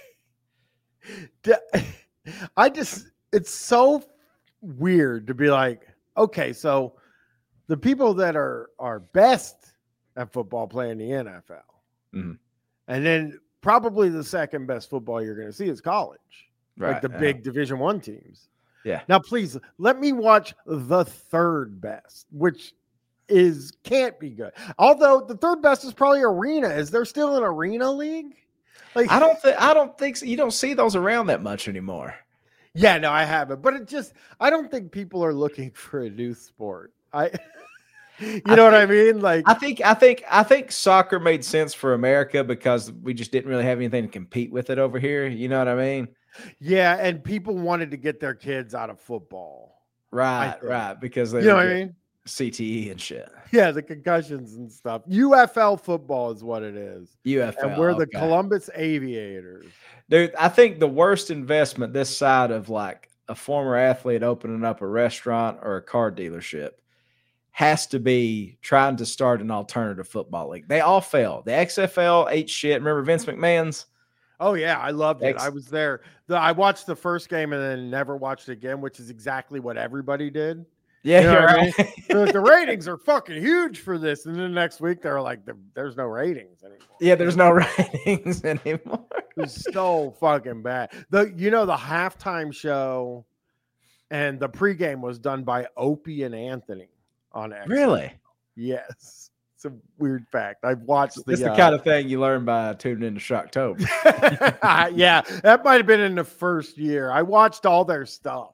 It's so weird to be like, okay, so the people that are best at football play in the NFL. Mm-hmm. And then probably the second best football you're going to see is college. Right, like the big Division I teams. Yeah. Now, please let me watch the third best, which can't be good. Although the third best is probably arena. Is there still an arena league? Like, I don't think so. You don't see those around that much anymore. Yeah, no, I haven't. But I don't think people are looking for a new sport. You know what I mean? Like, I think soccer made sense for America because we just didn't really have anything to compete with it over here. You know what I mean? Yeah, and people wanted to get their kids out of football. Right, because they you know what I mean? CTE and shit. Yeah, the concussions and stuff. UFL football is what it is. UFL. And we're the Columbus Aviators. Dude, I think the worst investment this side of like a former athlete opening up a restaurant or a car dealership has to be trying to start an alternative football league. They all fail. The XFL ate shit. Remember Vince McMahon's? Oh, yeah. I loved it. I was there. I watched the first game and then never watched it again, which is exactly what everybody did. Yeah, you know what I mean? So the ratings are fucking huge for this. And then next week, they're like, there's no ratings anymore. Yeah, there's no ratings anymore. It's so fucking bad. The halftime show and the pregame was done by Opie and Anthony on X. Really? Yes. It's a weird fact. I've watched It's the kind of thing you learn by tuning into Shocktober. Yeah, that might have been in the first year. I watched all their stuff.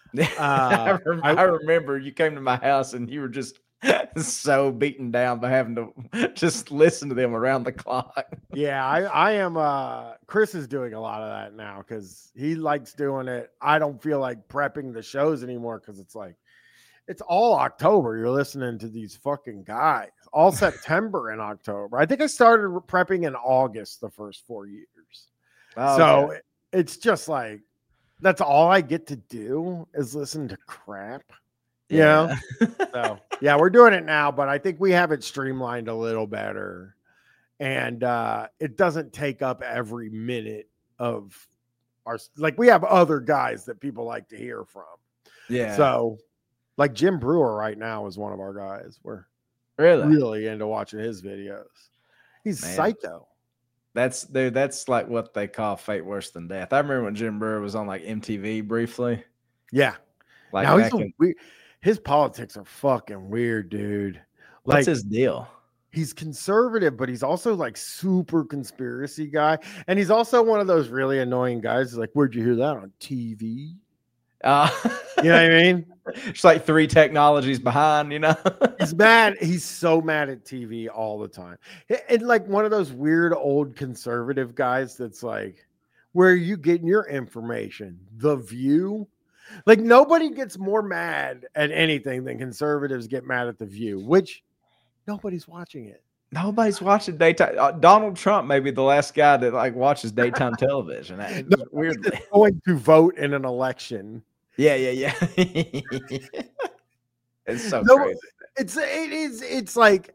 I remember you came to my house and you were just so beaten down by having to just listen to them around the clock. Yeah, I am. Chris is doing a lot of that now because he likes doing it. I don't feel like prepping the shows anymore because it's like, it's all October. You're listening to these fucking guys all September and October. I think I started prepping in August the first 4 years. Oh, so it's just like, that's all I get to do is listen to crap. Yeah. So yeah, we're doing it now, but I think we have it streamlined a little better. And it doesn't take up every minute of our, like, we have other guys that people like to hear from. Yeah. So like Jim Brewer right now is one of our guys. We're really into watching his videos. He's psycho. That's like what they call fate worse than death. I remember when Jim Brewer was on like MTV briefly. Yeah. Like now his politics are fucking weird, dude. What's his deal? He's conservative, but he's also like super conspiracy guy. And he's also one of those really annoying guys. Like, where'd you hear that on TV? You know what I mean? It's like 3 technologies behind, you know? He's mad. He's so mad at TV all the time. And like one of those weird old conservative guys that's like, where are you getting your information? The View? Like nobody gets more mad at anything than conservatives get mad at The View, which nobody's watching it. Nobody's watching daytime. Donald Trump may be the last guy that like watches daytime television. Weirdly, going to vote in an election. Yeah. It's so crazy. It's like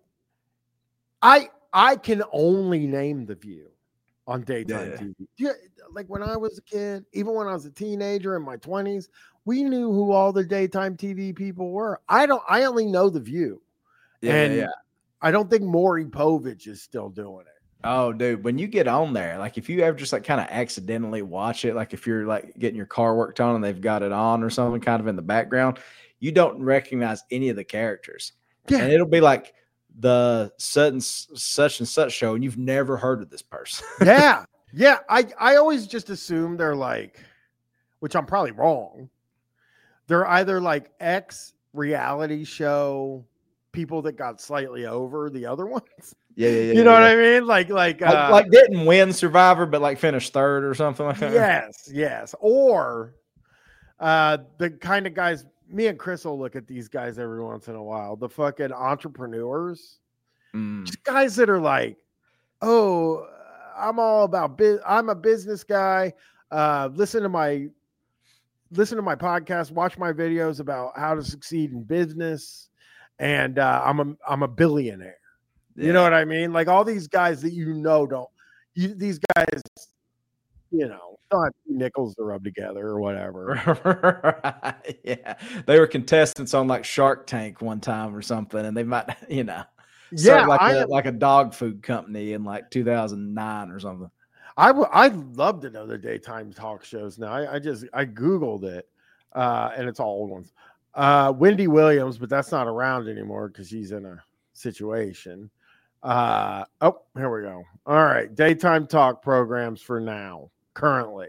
I can only name The View on daytime TV. Yeah, like when I was a kid, even when I was a teenager in my 20s, we knew who all the daytime TV people were. I only know The View. Yeah. I don't think Maury Povich is still doing it. Oh, dude, when you get on there, like if you ever just like kind of accidentally watch it, like if you're like getting your car worked on and they've got it on or something kind of in the background, you don't recognize any of the characters. Yeah. And it'll be like the such and such show, and you've never heard of this person. Yeah. Yeah. I always just assume they're like, which I'm probably wrong. they're either like ex reality show people that got slightly over the other ones. Yeah. You know what I mean? Like didn't win Survivor, but like finished third or something like that. Yes. Or the kind of guys, me and Chris will look at these guys every once in a while. The fucking entrepreneurs, just guys that are like, oh, I'm all about I'm a business guy. Listen to my podcast, watch my videos about how to succeed in business, and I'm a billionaire. Yeah. You know what I mean? Like all these guys that these guys, don't have nickels to rub together or whatever. Yeah, they were contestants on like Shark Tank one time or something, and they might, like a dog food company in like 2009 or something. I'd love to know the daytime talk shows now. I Googled it, and it's all old ones. Wendy Williams, but that's not around anymore because she's in a situation. Here we go. All right, daytime talk programs for now. Currently,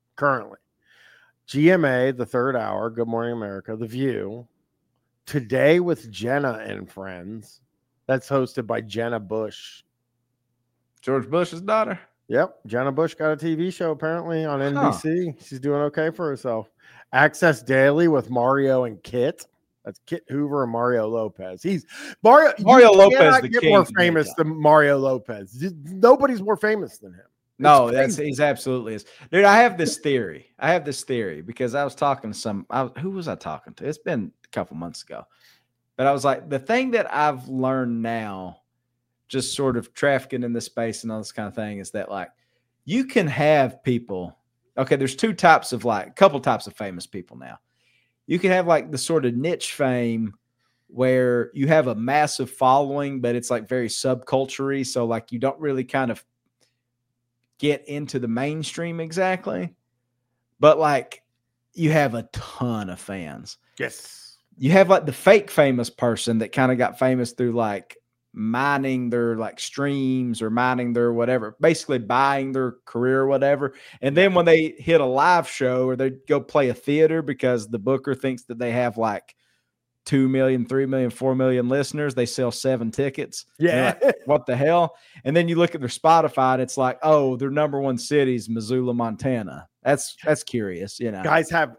GMA, the Third Hour, Good Morning America, The View, Today with Jenna and Friends. That's hosted by Jenna Bush, George Bush's daughter. Yep, Jenna Bush got a TV show apparently on NBC. She's doing okay for herself. Access Daily with Mario and Kit. That's Kit Hoover and Mario Lopez. Mario Lopez. The get more famous than Mario Lopez. Nobody's more famous than him. No, he's absolutely is. Dude, I have this theory because I was talking to who was I talking to? It's been a couple months ago. But I was like, the thing that I've learned now, just sort of trafficking in this space and all this kind of thing, is that like you can have people. Okay, there's a couple types of famous people now. You can have like the sort of niche fame where you have a massive following, but it's like very subculture-y. So like you don't really kind of get into the mainstream exactly, but like you have a ton of fans. Yes. You have like the fake famous person that kind of got famous through like mining their like streams or mining their whatever, basically buying their career or whatever. And then when they hit a live show or they go play a theater because the booker thinks that they have like 2 million, 3 million, 4 million listeners, they sell 7 tickets. Yeah. Like, what the hell? And then you look at their Spotify and it's like, oh, their number one city is Missoula, Montana. That's curious, Guys have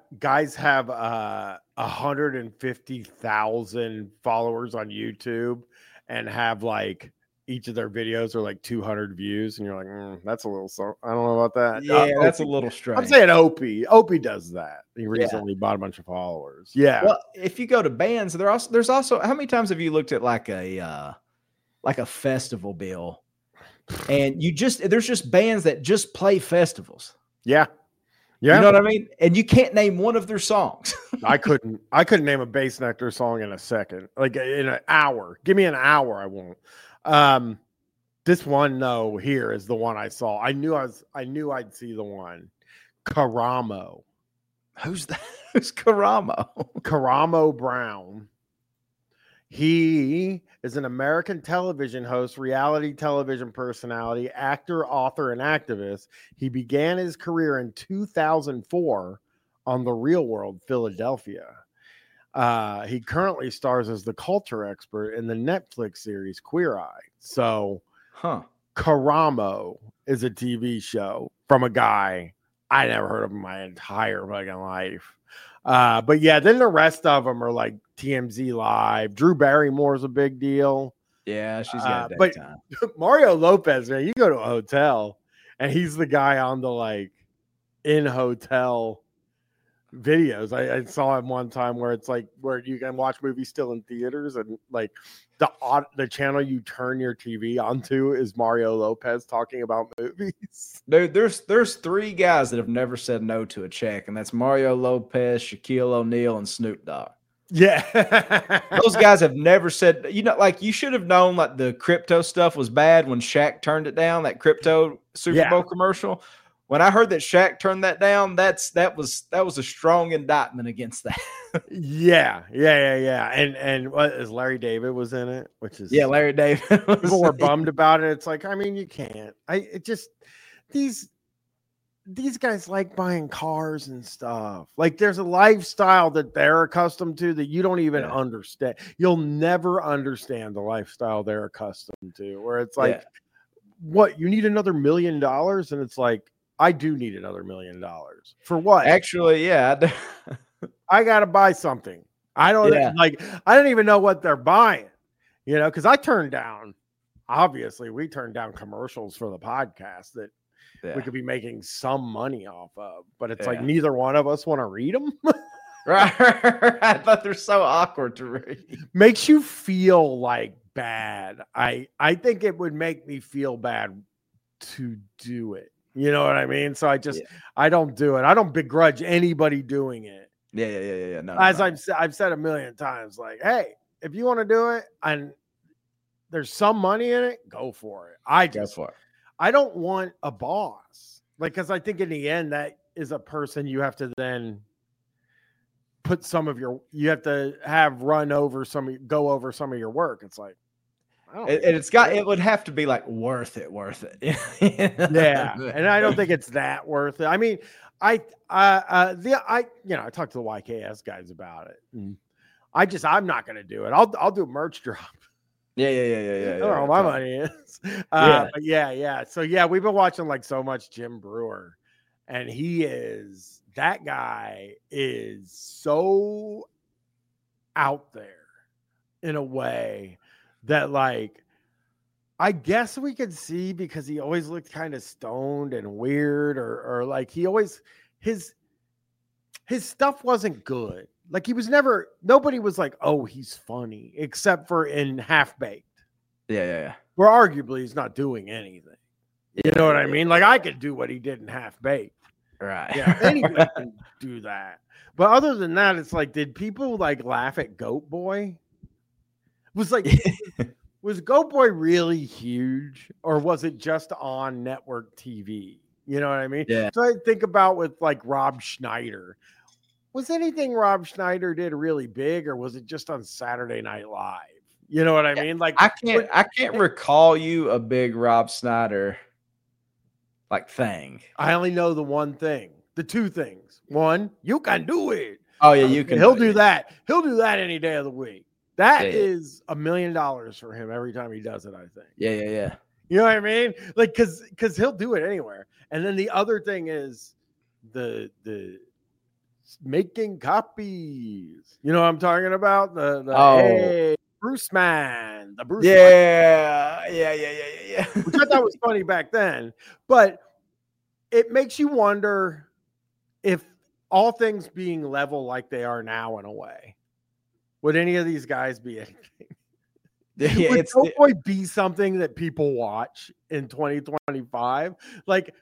150,000 followers on YouTube and have like each of their videos are like 200 views, and you're like, that's a little. I don't know about that. Yeah, that's a little strange. I'm saying Opie. Opie does that. He recently bought a bunch of followers. Yeah. Well, if you go to bands, there's also how many times have you looked at like a festival bill, and there's just bands that just play festivals. Yeah. Yeah. You know what I mean? And you can't name one of their songs. I couldn't name a Bass Nectar song in a second. Like in an hour. Give me an hour, I won't. This one here is the one I saw. I knew I'd see the one. Karamo. Who's that? Who's Karamo? Karamo Brown. He is an American television host, reality television personality, actor, author, and activist. He began his career in 2004 on The Real World, Philadelphia. He currently stars as the culture expert in the Netflix series Queer Eye. So, Karamo is a TV show from a guy I never heard of in my entire fucking life. But yeah, then the rest of them are like TMZ Live. Drew Barrymore's a big deal. Yeah, she's got that but time. Mario Lopez, man, you go to a hotel and he's the guy on the like in hotel videos. I saw him one time where it's like where you can watch movies still in theaters, and like the channel you turn your TV onto is Mario Lopez talking about movies. Dude, there's 3 guys that have never said no to a check, and that's Mario Lopez, Shaquille O'Neal, and Snoop Dogg. Yeah. Those guys have never said, like you should have known like the crypto stuff was bad when Shaq turned it down, that crypto Super Bowl commercial. When I heard that Shaq turned that down, that was a strong indictment against that. Yeah. And what is Larry David was in it, which is Larry David. People were bummed about it. It's like, I mean, you can't. These these guys like buying cars and stuff. Like there's a lifestyle that they're accustomed to that you don't even understand. You'll never understand the lifestyle they're accustomed to, where it's like, what, you need another $1 million? And it's like, I do need another $1 million. For what? Actually, yeah. I got to buy something. I don't I don't even know what they're buying, because I turned down, obviously we turned down commercials for the podcast that we could be making some money off of, but it's like neither one of us want to read them. Right. I thought they're so awkward to read. Makes you feel like bad. I think it would make me feel bad to do it. You know what I mean? So I don't do it. I don't begrudge anybody doing it. Yeah. No, I've said a million times, like, hey, if you want to do it and there's some money in it, go for it. I don't want a boss, because I think in the end that is a person you have to then put you have to have go over some of your work. It's like, it would have to be like worth it. Yeah. And I don't think it's that worth it. I mean, I talked to the YKS guys about it. And I'm not going to do it. I'll do a merch drop. Yeah. I don't know where my money is. But yeah. So we've been watching like so much Jim Brewer, and that guy is so out there in a way that, like, I guess we could see, because he always looked kind of stoned and weird, or like he always, his stuff wasn't good. Like nobody was like, oh, he's funny, except for in Half Baked. Yeah. Where arguably he's not doing anything. You know what I mean? Like, I could do what he did in Half Baked. Right. Yeah, anybody can do that. But other than that, it's like, did people like laugh at Goat Boy? Was Goat Boy really huge, or was it just on network TV? You know what I mean? Yeah. So I think about with like Rob Schneider. Was anything Rob Schneider did really big, or was it just on Saturday Night Live? You know what I mean? Like, I can't recall you a big Rob Schneider like thing. I only know the one thing, the two things. One, you can do it. Oh yeah, you can. He'll do that. He'll do that any day of the week. That is $1 million for him every time he does it, I think. Yeah. You know what I mean? Like, because he'll do it anywhere. And then the other thing is the making copies. You know what I'm talking about? Hey, Bruce Man. The Bruce. Yeah. Which I thought was funny back then. But it makes you wonder if, all things being level like they are now in a way, would any of these guys be anything? Would Goat Boy be something that people watch in 2025? Like,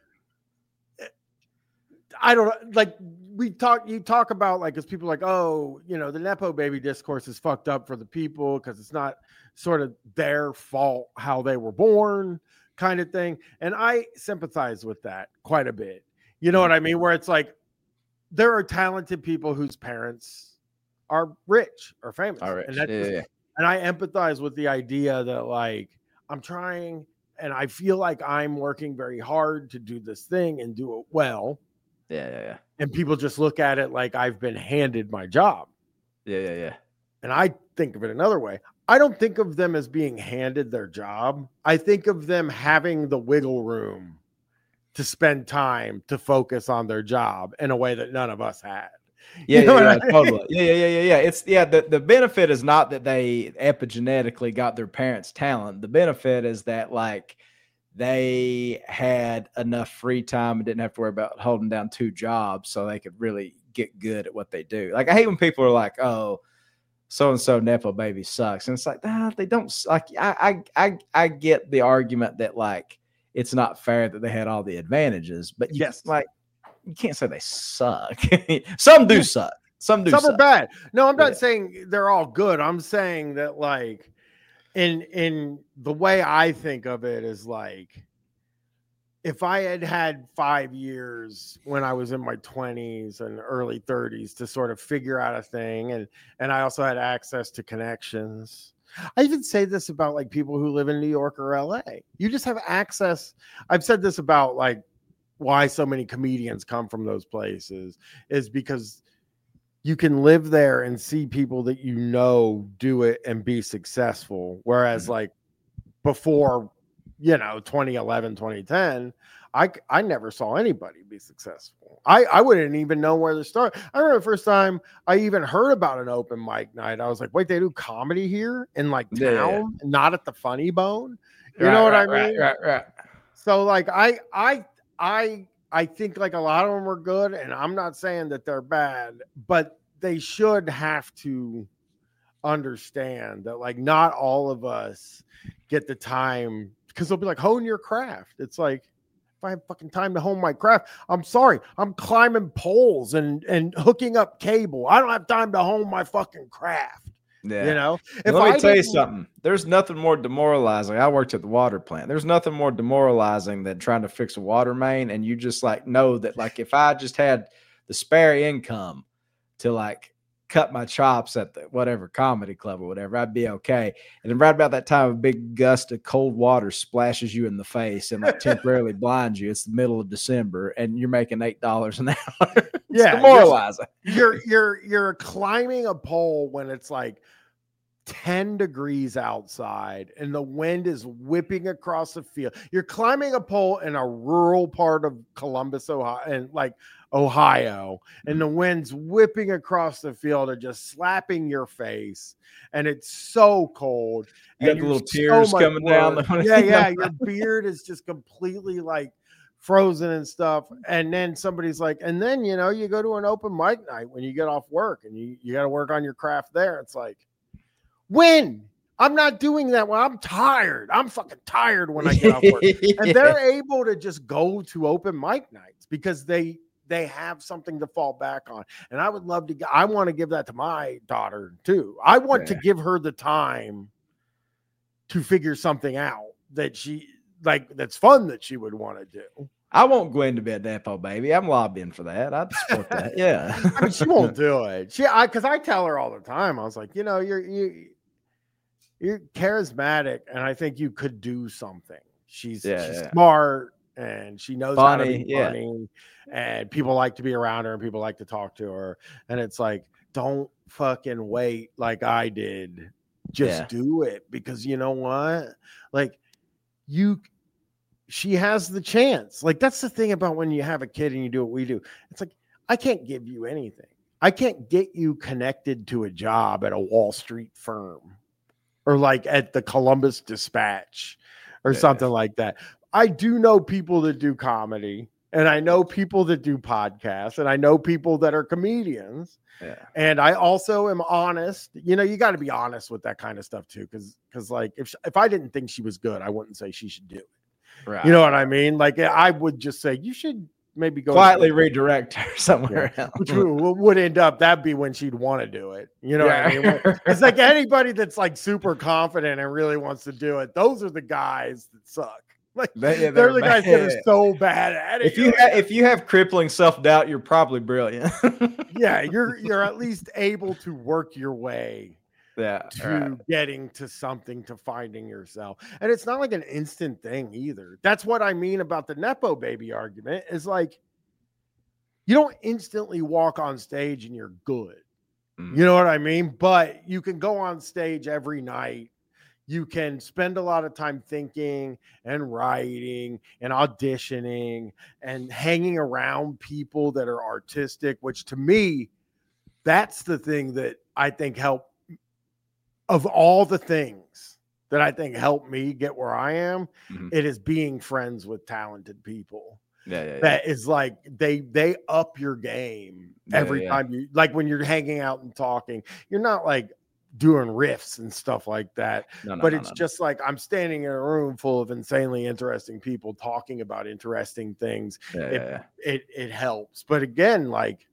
I don't know. Like, you talk about, like, because people are like, oh, the Nepo baby discourse is fucked up for the people because it's not sort of their fault how they were born, kind of thing. And I sympathize with that quite a bit. You know what I mean? Where it's like, there are talented people whose parents are rich or famous. And and I empathize with the idea that, like, I'm trying and I feel like I'm working very hard to do this thing and do it well. Yeah. And people just look at it like I've been handed my job. Yeah. And I think of it another way. I don't think of them as being handed their job. I think of them having the wiggle room to spend time to focus on their job in a way that none of us had. Totally. Yeah. It's the benefit is not that they epigenetically got their parents' talent. The benefit is that, like, they had enough free time and didn't have to worry about holding down two jobs, so they could really get good at what they do. Like, I hate when people are like, oh, so-and-so Nepo baby sucks. And it's like, they don't. Like, I get the argument that, like, it's not fair that they had all the advantages, but you can't say they suck. Some do suck. Some are bad. No, I'm not saying they're all good. I'm saying that, like, in the way I think of it is, like, if I had 5 years when I was in my 20s and early 30s to sort of figure out a thing, and I also had access to connections. I even say this about, like, people who live in New York or LA. You just have access. I've said this about, like, why so many comedians come from those places, is because you can live there and see people that you know do it and be successful. Whereas like before, 2011, 2010, I never saw anybody be successful. I wouldn't even know where to start. I remember the first time I even heard about an open mic night, I was like, wait, they do comedy here in like town, not at the Funny Bone? You know what I mean? Right. So like I think like a lot of them are good, and I'm not saying that they're bad, but they should have to understand that like not all of us get the time, because they'll be like, hone your craft. It's like, if I have fucking time to hone my craft, I'm sorry, I'm climbing poles and hooking up cable. I don't have time to hone my fucking craft. Yeah. Let me tell you something. There's nothing more demoralizing. I worked at the water plant. There's nothing more demoralizing than trying to fix a water main, and you just like know that like if I just had the spare income to like cut my chops at the whatever comedy club or whatever, I'd be okay. And then right about that time, a big gust of cold water splashes you in the face and like temporarily blinds you. It's the middle of December and you're making $8 an hour. It's demoralizing. You're climbing a pole when it's like 10 degrees outside and the wind is whipping across the field. You're climbing a pole in a rural part of Columbus, Ohio, and the wind's whipping across the field and just slapping your face, and it's so cold. You got the little tears coming down. Your beard is just completely like frozen and stuff. And then somebody's like, and then you go to an open mic night when you get off work and you got to work on your craft there. It's like, when? I'm not doing that when I'm tired. I'm fucking tired when I get off work. And they're able to just go to open mic nights because they have something to fall back on. And I would love to, I want to give that to my daughter too. I want to give her the time to figure something out that that's fun that she would want to do. I won't go into bed Depot, baby. I'm lobbying for that. I'd support that. Yeah. I mean, she won't do it. Because I tell her all the time, I was like, you're charismatic, and I think you could do something. She's smart, and she knows how to be funny, and people like to be around her, and people like to talk to her. And it's like, don't fucking wait like I did. Just do it, because you know what? Like, she has the chance. Like, that's the thing about when you have a kid and you do what we do. It's like, I can't give you anything. I can't get you connected to a job at a Wall Street firm or like at the Columbus Dispatch or something like that. I do know people that do comedy, and I know people that do podcasts, and I know people that are comedians. Yeah. And I also am honest. You got to be honest with that kind of stuff too. Cause like if I didn't think she was good, I wouldn't say she should do it. Right. You know what I mean? Like I would just say, you should maybe go quietly redirect her somewhere else. Which would end up, that'd be when she'd want to do it. You know what I mean? It's like anybody that's like super confident and really wants to do it. Those are the guys that suck. Like they're the guys that are so bad at it. If you have crippling self-doubt, you're probably brilliant. Yeah, you're at least able to work your way getting to something, to finding yourself. And it's not like an instant thing either. That's what I mean about the Nepo baby argument, is like, you don't instantly walk on stage and you're good. You know what I mean? But you can go on stage every night. You can spend a lot of time thinking and writing and auditioning and hanging around people that are artistic, which to me, that's the thing that I think helped. Of all the things that I think helped me get where I am, it is being friends with talented people. That is like, they up your game every time you, like when you're hanging out and talking, you're not like doing riffs and stuff like that. But it's just like, I'm standing in a room full of insanely interesting people talking about interesting things. It helps. But again, like,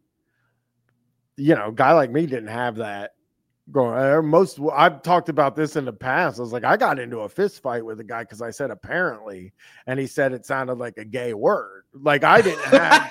a guy like me didn't have that going. I've talked about this in the past. I was like, I got into a fist fight with a guy because I said apparently, and he said it sounded like a gay word. Like I didn't have.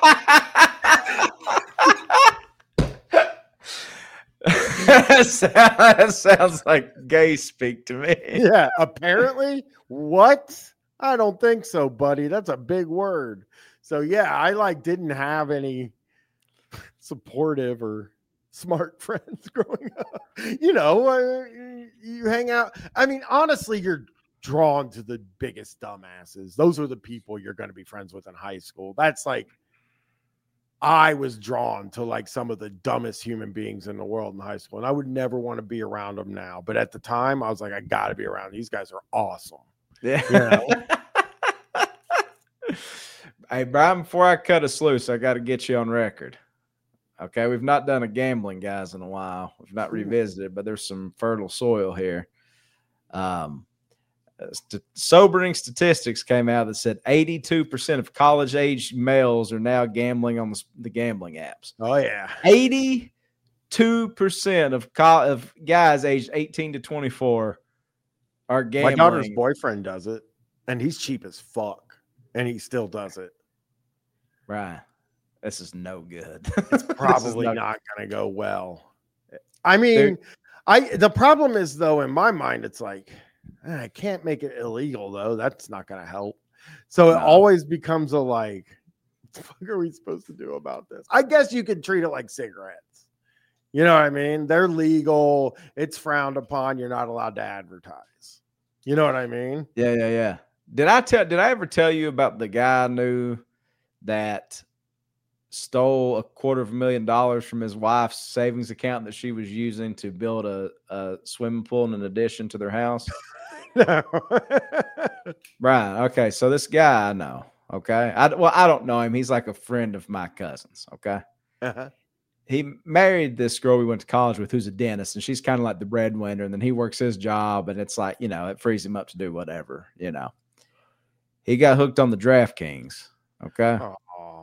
That sounds like gay speak to me. Yeah, apparently. What? I don't think so, buddy. That's a big word. So yeah, I like didn't have any supportive or smart friends growing up. You know, you hang out. I mean, honestly, you're drawn to the biggest dumbasses. Those are the people you're going to be friends with in high school. That's like, I was drawn to like some of the dumbest human beings in the world in high school, and I would never want to be around them now. But at the time, I was like, I got to be around these guys. Are awesome. Yeah. You know? Hey, Brian, before I cut us loose, I got to get you on record. Okay, we've not done a gambling, guys, in a while. We've not revisited, but there's some fertile soil here. Sobering statistics came out that said 82% of college-age males are now gambling on the gambling apps. Oh, yeah. 82% of guys aged 18 to 24 are gambling. My daughter's boyfriend does it, and he's cheap as fuck, and he still does it. Right. This is no good. It's probably not going to go well. I mean, the problem is, though, in my mind, it's like, I can't make it illegal, though. That's not going to help. So it always becomes a like, what the fuck are we supposed to do about this? I guess you could treat it like cigarettes. You know what I mean? They're legal. It's frowned upon. You're not allowed to advertise. You know what I mean? Yeah. Did I ever tell you about the guy I knew that stole $250,000 from his wife's savings account that she was using to build a swimming pool in addition to their house? No. Right. Okay. So this guy I know. Okay. I don't know him. He's like a friend of my cousin's. Okay. Uh-huh. He married this girl we went to college with who's a dentist, and she's kind of like the breadwinner. And then he works his job, and it's like, you know, it frees him up to do whatever, you know. He got hooked on the DraftKings. Okay. Oh.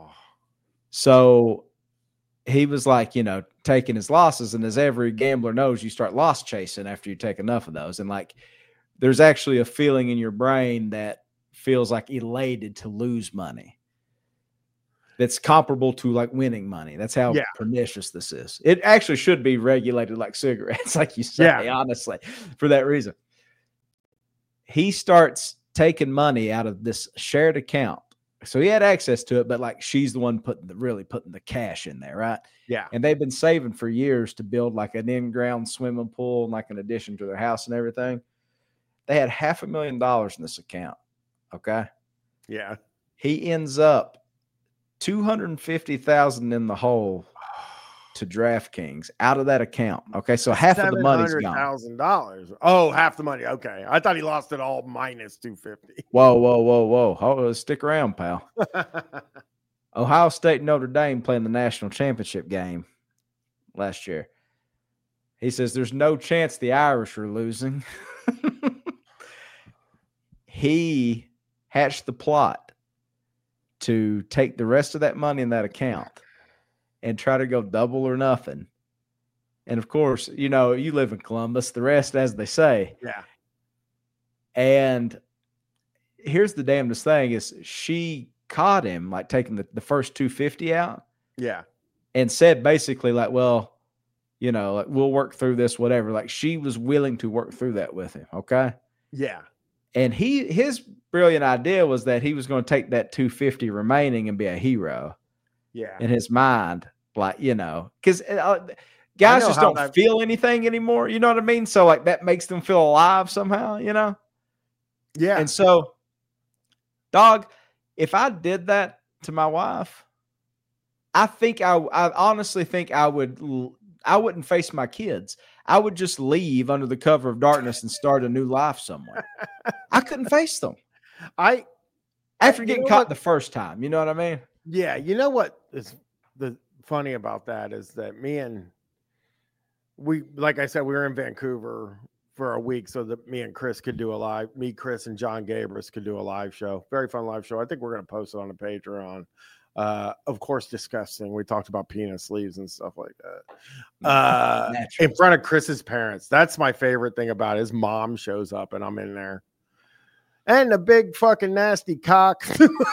So he was like, you know, taking his losses, and as every gambler knows, you start loss chasing after you take enough of those. And like, there's actually a feeling in your brain that feels like elated to lose money. That's comparable to like winning money. That's how pernicious this is. It actually should be regulated like cigarettes, like you say, honestly, for that reason. He starts taking money out of this shared account. So he had access to it, but like she's the one putting the cash in there, right? Yeah. And they've been saving for years to build like an in-ground swimming pool and like an addition to their house and everything. They had $500,000 in this account. Okay. Yeah. He ends up $250,000 in the hole to DraftKings out of that account. Okay, so half of the money's gone. $700,000. Oh, half the money. Okay, I thought he lost it all minus $250,000. Whoa! Stick around, pal. Ohio State and Notre Dame playing the national championship game last year. He says there's no chance the Irish are losing. He hatched the plot to take the rest of that money in that account and try to go double or nothing. And of course, you know, you live in Columbus, the rest, as they say. Yeah. And here's the damnedest thing is she caught him like taking the first $250 out. Yeah. And said basically like, well, you know, like we'll work through this, whatever. Like she was willing to work through that with him. Okay. Yeah. And his brilliant idea was that he was going to take that $250 remaining and be a hero. Yeah. In his mind, like, you know, because guys just don't feel anything anymore. You know what I mean? So like that makes them feel alive somehow, you know? Yeah. And so, dog, if I did that to my wife, I honestly think I wouldn't face my kids. I would just leave under the cover of darkness and start a new life somewhere. I couldn't face them. After getting caught the first time, you know what I mean? Yeah. You know what is the funny about that is that like I said, we were in Vancouver for a week so that me and Chris could do Chris and John Gabris could do a live show. Very fun live show. I think we're going to post it on the Patreon. Of course, disgusting. We talked about penis sleeves and stuff like that. In front of Chris's parents. That's my favorite thing about it. His mom shows up and I'm in there. And a big fucking nasty cock.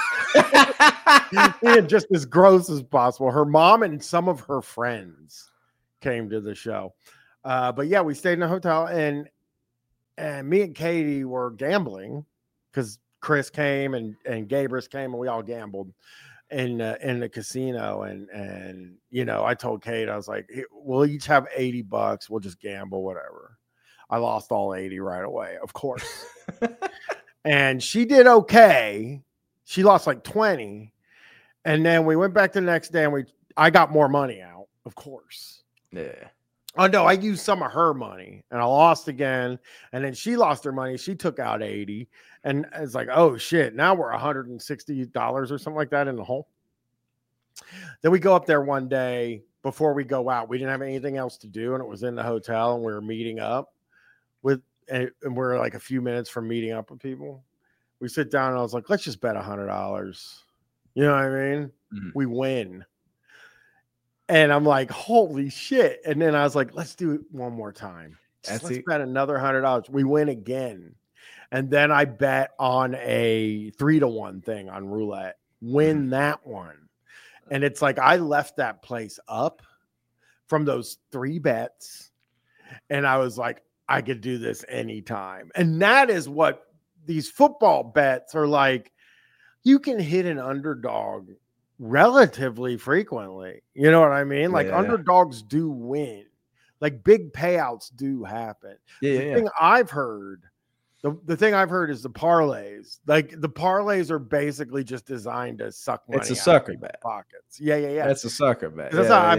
Being just as gross as possible. Her mom and some of her friends came to the show. But yeah, we stayed in a hotel and me and Katie were gambling because Chris came and Gabris came and we all gambled. in the casino, and I told Kate, I was like, we'll each have $80. We'll just gamble, whatever. I lost all 80 right away, of course. And she did okay. She lost like 20. And then we went back the next day and I got more money out, of course. Yeah. Oh no, I used some of her money and I lost again. And then she lost her money. She took out 80. And it's like, oh shit, now we're $160 or something like that in the hole. Then we go up there one day before we go out. We didn't have anything else to do, and it was in the hotel, and we were meeting up and we're like a few minutes from meeting up with people. We sit down and I was like, let's just bet $100. You know what I mean? Mm-hmm. We win. And I'm like, holy shit. And then I was like, let's do it one more time. Let's bet another $100. We win again. And then I bet on a 3-to-1 thing on roulette, win that one. And it's like, I left that place up from those 3 bets. And I was like, I could do this anytime. And that is what these football bets are like. You can hit an underdog relatively frequently. You know what I mean? Like underdogs do win. Like big payouts do happen. The thing I've heard, the thing I've heard is the parlays. Like the parlays are basically just designed to suck money. It's a sucker bet. Pockets. Yeah. That's a sucker bet.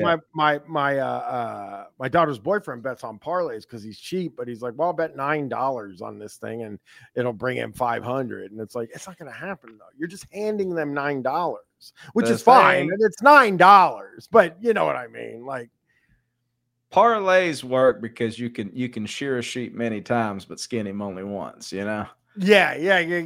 My daughter's boyfriend bets on parlays because he's cheap, but he's like, well, I'll bet $9 on this thing and it'll bring him 500. And it's like, it's not going to happen though. You're just handing them $9, which is fine. And it's $9, but you know what I mean? Like, parlays work because you can shear a sheep many times, but skin him only once, you know? Yeah.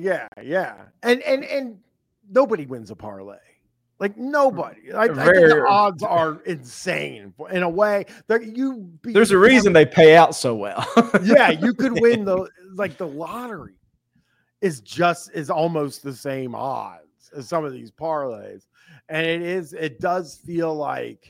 And nobody wins a parlay. Like nobody. I think the odds are insane in a way that there's a reason they pay out so well. Yeah, you could win the lottery is almost the same odds as some of these parlays. And it does feel like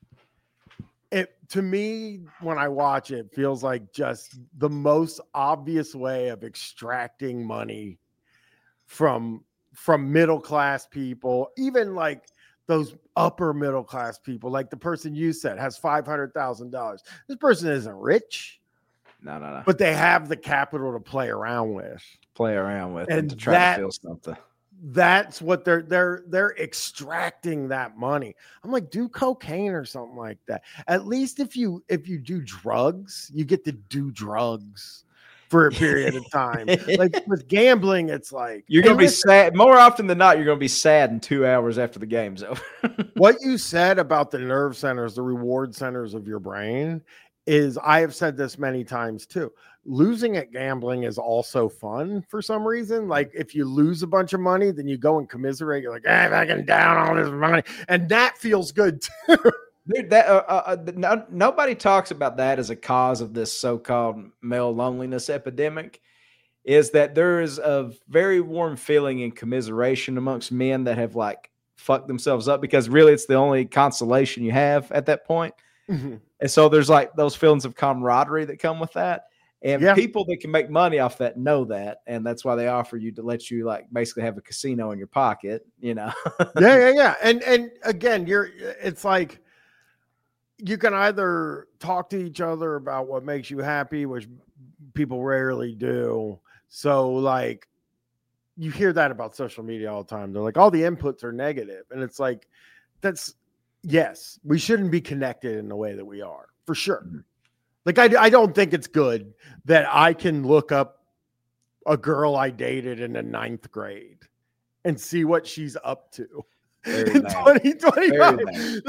to me, when I watch it, feels like just the most obvious way of extracting money from middle-class people, even like those upper middle-class people, like the person you said has $500,000. This person isn't rich. No. But they have the capital to play around with. And to try to feel something. That's what they're extracting that money. I'm like, do cocaine or something like that. At least if you do drugs, you get to do drugs for a period of time. Like with gambling, it's like you're gonna be sad. More often than not, you're gonna be sad in 2 hours after the game's over. What you said about the nerve centers, the reward centers of your brain, is I have said this many times too. Losing at gambling is also fun for some reason. Like if you lose a bunch of money, then you go and commiserate. You're like, I can down all this money. And that feels good too. Dude, nobody talks about that as a cause of this so-called male loneliness epidemic, is that there is a very warm feeling and commiseration amongst men that have like fucked themselves up because really it's the only consolation you have at that point. Mm-hmm. And so there's like those feelings of camaraderie that come with that. And people that can make money off that know that. And that's why they offer you to let you like basically have a casino in your pocket, you know? Yeah. And again, it's like you can either talk to each other about what makes you happy, which people rarely do. So like you hear that about social media all the time. They're like, all the inputs are negative. And it's like, yes, we shouldn't be connected in the way that we are, for sure. Mm-hmm. Like, I don't think it's good that I can look up a girl I dated in the 9th grade and see what she's up to in 2025.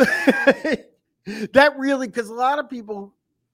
That really, because a lot of people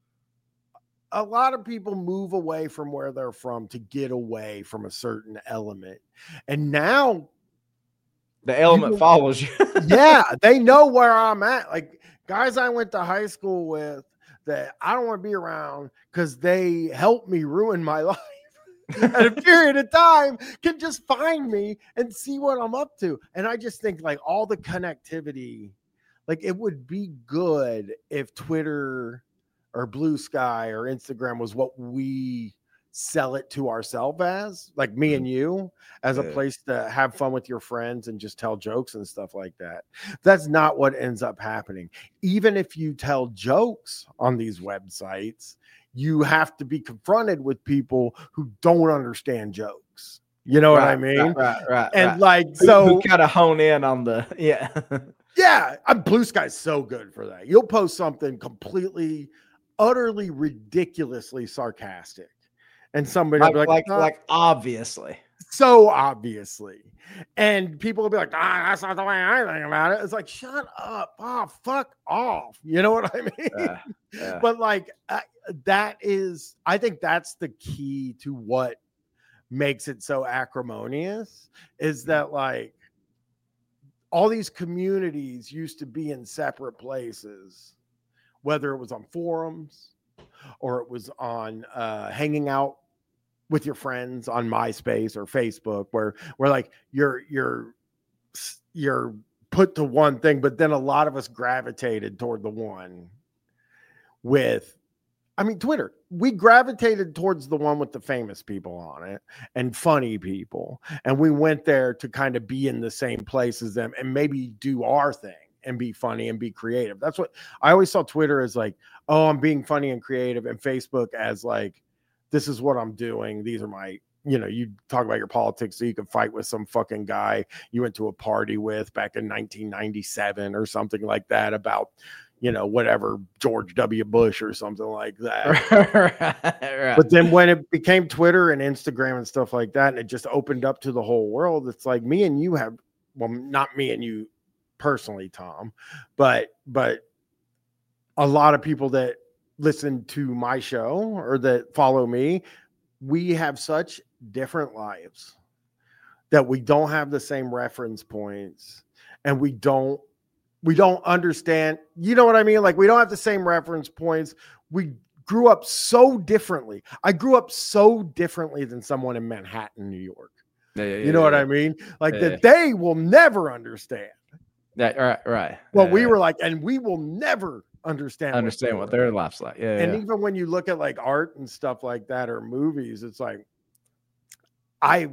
move away from where they're from to get away from a certain element. And now the element follows you. Yeah, they know where I'm at. Like guys I went to high school with that I don't want to be around because they helped me ruin my life at a period of time can just find me and see what I'm up to. And I just think like all the connectivity, like it would be good if Twitter or Blue Sky or Instagram was what we sell it to ourselves as, like me and you, as a place to have fun with your friends and just tell jokes and stuff like that. That's not what ends up happening. Even if you tell jokes on these websites, you have to be confronted with people who don't understand jokes. You know what I mean? Right. And like, so who kind of hone in on the, yeah. Blue Sky's so good for that. You'll post something completely, utterly, ridiculously sarcastic, and somebody will be like obviously, so obviously, and people will be like, that's not the way I think about it. It's like, shut up, fuck off. You know what I mean? Yeah. But like, I think that's the key to what makes it so acrimonious, is that like all these communities used to be in separate places, whether it was on forums or it was on hanging out with your friends on MySpace or Facebook, where like you're put to one thing, but then a lot of us gravitated toward the one with, Twitter. We gravitated towards the one with the famous people on it and funny people. And we went there to kind of be in the same place as them and maybe do our thing and be funny and be creative. That's what I always saw Twitter as, like, oh, I'm being funny and creative, and Facebook as like, this is what I'm doing. These are my, you talk about your politics so you can fight with some fucking guy you went to a party with back in 1997 or something like that about, whatever, George W. Bush or something like that. Right. But then when it became Twitter and Instagram and stuff like that, and it just opened up to the whole world, it's like me and you have, well, not me and you personally, Tom, but a lot of people that listen to my show or that follow me, we have such different lives that we don't have the same reference points, and we don't understand, you know what I mean? Like, we don't have the same reference points. We grew up so differently. I grew up so differently than someone in Manhattan, New York. You know what I mean? Like, that they will never understand. Right. Well, we were like, and we will never understand what their life's like. And even when you look at like art and stuff like that, or movies, it's like, it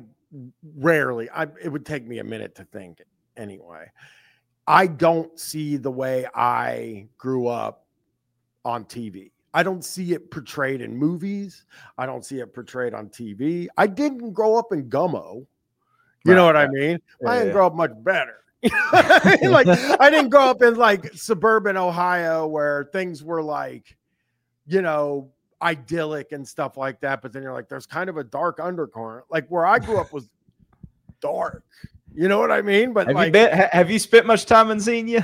would take me a minute to think anyway. I don't see the way I grew up on TV. I don't see it portrayed in movies. I don't see it portrayed on TV. I didn't grow up in Gummo. You know what I mean? I didn't grow up much better. Like, I didn't grow up in like suburban Ohio where things were like, idyllic and stuff like that. But then you're like, there's kind of a dark undercurrent. Like, where I grew up was dark. You know what I mean? But have you spent much time in Xenia?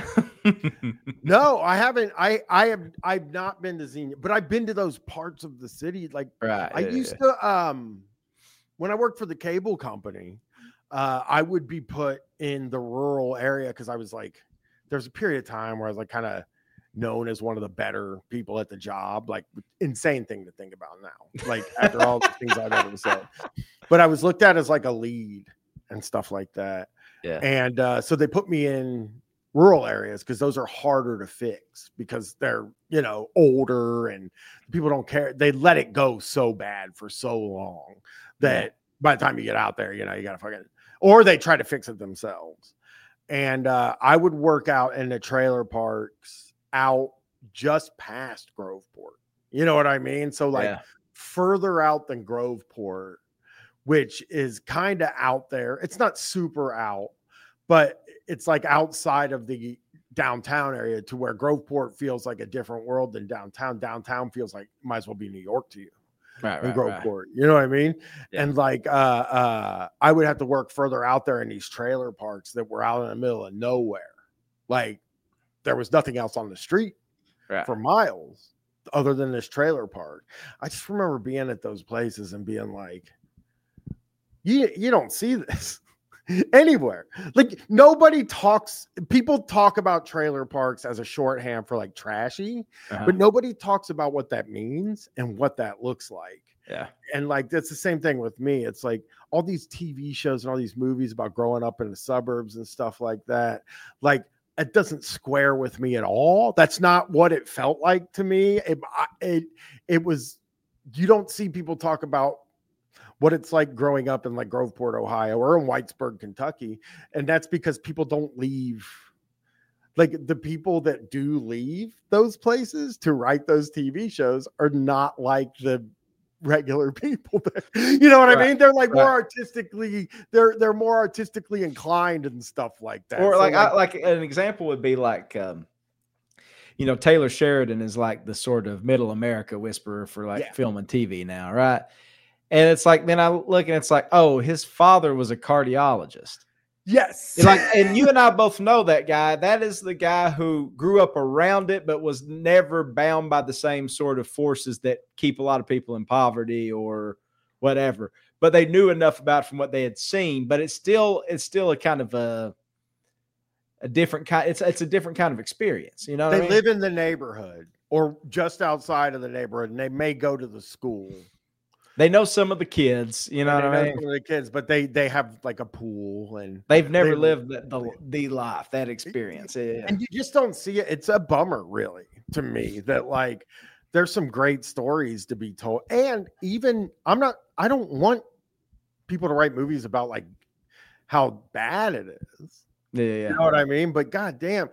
No, I haven't. I've not been to Xenia, but I've been to those parts of the city. Like, I used to, when I worked for the cable company, I would be put in the rural area because I was like, there's a period of time where I was like kind of known as one of the better people at the job. Like, insane thing to think about now, like after all the things I've ever said. But I was looked at as like a lead and stuff like that. Yeah. And so they put me in rural areas because those are harder to fix because they're, older and people don't care. They let it go so bad for so long that by the time you get out there, you got to fucking, or they try to fix it themselves. And I would work out in the trailer parks out just past Groveport. You know what I mean? So like further out than Groveport, which is kind of out there. It's not super out, but it's like outside of the downtown area to where Groveport feels like a different world than downtown. Downtown feels like might as well be New York to you. Right. Groveport. You know what I mean? Yeah. And like I would have to work further out there in these trailer parks that were out in the middle of nowhere. Like, there was nothing else on the street for miles other than this trailer park. I just remember being at those places and being like, you don't see this anywhere. Like, nobody talks. People talk about trailer parks as a shorthand for like trashy, but nobody talks about what that means and what that looks like. Yeah. And like, that's the same thing with me. It's like all these TV shows and all these movies about growing up in the suburbs and stuff like that. Like, it doesn't square with me at all. That's not what it felt like to me. It was, you don't see people talk about what it's like growing up in like Groveport, Ohio, or in Whitesburg, Kentucky. And that's because people don't leave. Like the people that do leave those places to write those TV shows are not like the regular people that, you know what I mean? They're like more artistically, they're more artistically inclined and stuff like that. Or so like an example would be like, Taylor Sheridan is like the sort of middle America whisperer for like film and TV now, right? And it's like, then I look and it's like, oh, his father was a cardiologist. Yes. And you and I both know that guy. That is the guy who grew up around it, but was never bound by the same sort of forces that keep a lot of people in poverty or whatever. But they knew enough about it from what they had seen. But it's still a kind of a different kind. It's a different kind of experience. You know, they live in the neighborhood or just outside of the neighborhood, and they may go to the school. They know some of the kids, you know what I mean? Some of the kids, but they have like a pool, and they've never lived the life, that experience. Yeah. And you just don't see it. It's a bummer, really, to me, that like there's some great stories to be told. And even I don't want people to write movies about like how bad it is. Yeah. You know what I mean? But goddamn,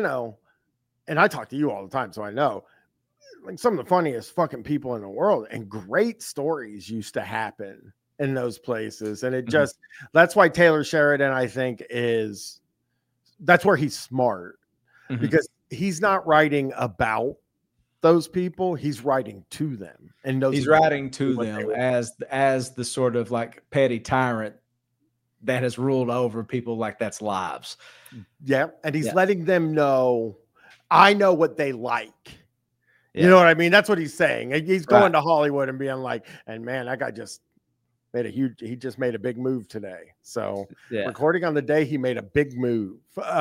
and I talk to you all the time, so I know. Like some of the funniest fucking people in the world, and great stories used to happen in those places. And it just, that's why Taylor Sheridan, I think that's where he's smart, because he's not writing about those people. He's writing to them, and he's writing to them as the sort of like petty tyrant that has ruled over people like that's lives. Yeah. And he's letting them know, I know what they like. You know what I mean? That's what he's saying. He's going to Hollywood and being like, and man, that guy just made he just made a big move today. So recording on the day he made a big move.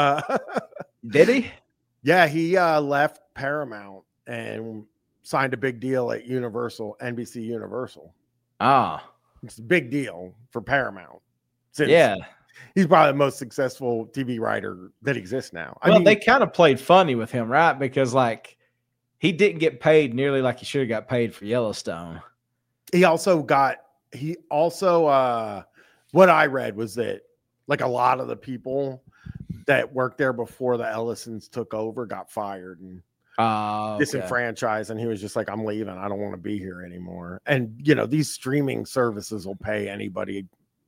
Did he? Yeah, he left Paramount and signed a big deal at NBC Universal. It's a big deal for Paramount. He's probably the most successful TV writer that exists now. Well, they kind of played funny with him, right? Because like, he didn't get paid nearly like he should have got paid for Yellowstone. He also what I read was that like a lot of the people that worked there before the Ellisons took over got fired and disenfranchised. And he was just like, I'm leaving. I don't want to be here anymore. And, these streaming services will pay anybody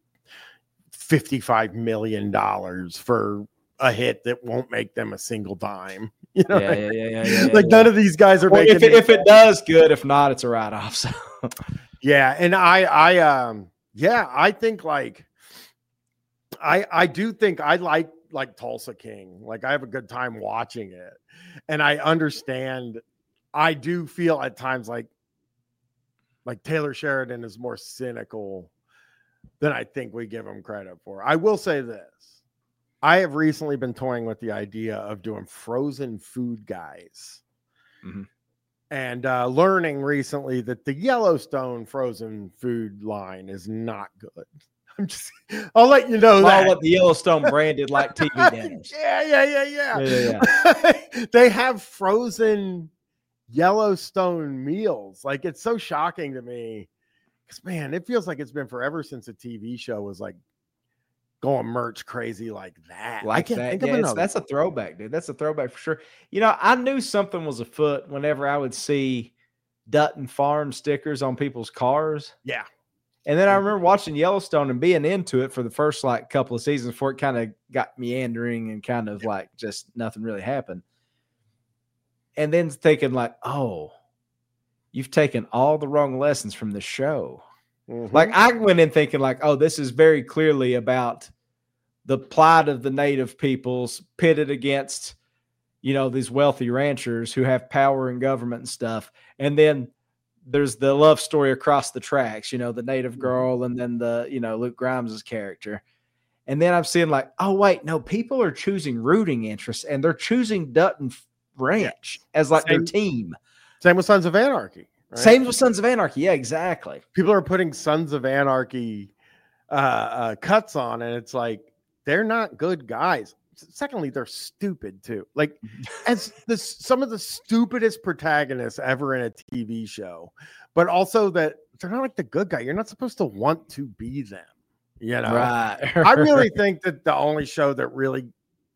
$55 million for a hit that won't make them a single dime. Like none of these guys are making if it does good. If not, it's a write-off. So and I think like I do think I like Tulsa King. Like I have a good time watching it, and I understand. I do feel at times like Taylor Sheridan is more cynical than I think we give him credit for. I will say this. I have recently been toying with the idea of doing frozen food guys, and learning recently that the Yellowstone frozen food line is not good. I'll let you know that. What the Yellowstone branded like TV dinners. Yeah. They have frozen Yellowstone meals. Like it's so shocking to me, because man, it feels like it's been forever since a TV show was like going merch crazy like that. I can't think of another. That's a throwback, dude. That's a throwback for sure. I knew something was afoot whenever I would see Dutton Farm stickers on people's cars. Yeah. And then I remember watching Yellowstone and being into it for the first like couple of seasons before it kind of got meandering and kind of like just nothing really happened. And then thinking like, oh, you've taken all the wrong lessons from the show. Like I went in thinking like, oh, this is very clearly about the plight of the native peoples pitted against, these wealthy ranchers who have power and government and stuff. And then there's the love story across the tracks, the native girl and then the, Luke Grimes' character. And then I'm seeing like, oh, wait, no, people are choosing rooting interests and they're choosing Dutton Ranch as like their team. Same with Sons of Anarchy. Right? Same with Sons of Anarchy. Yeah, exactly. People are putting Sons of Anarchy cuts on, and it's like, they're not good guys. secondly, they're stupid too. Like as some of the stupidest protagonists ever in a TV show, but also that they're not like the good guy. You're not supposed to want to be them. Right. I really think that the only show that really,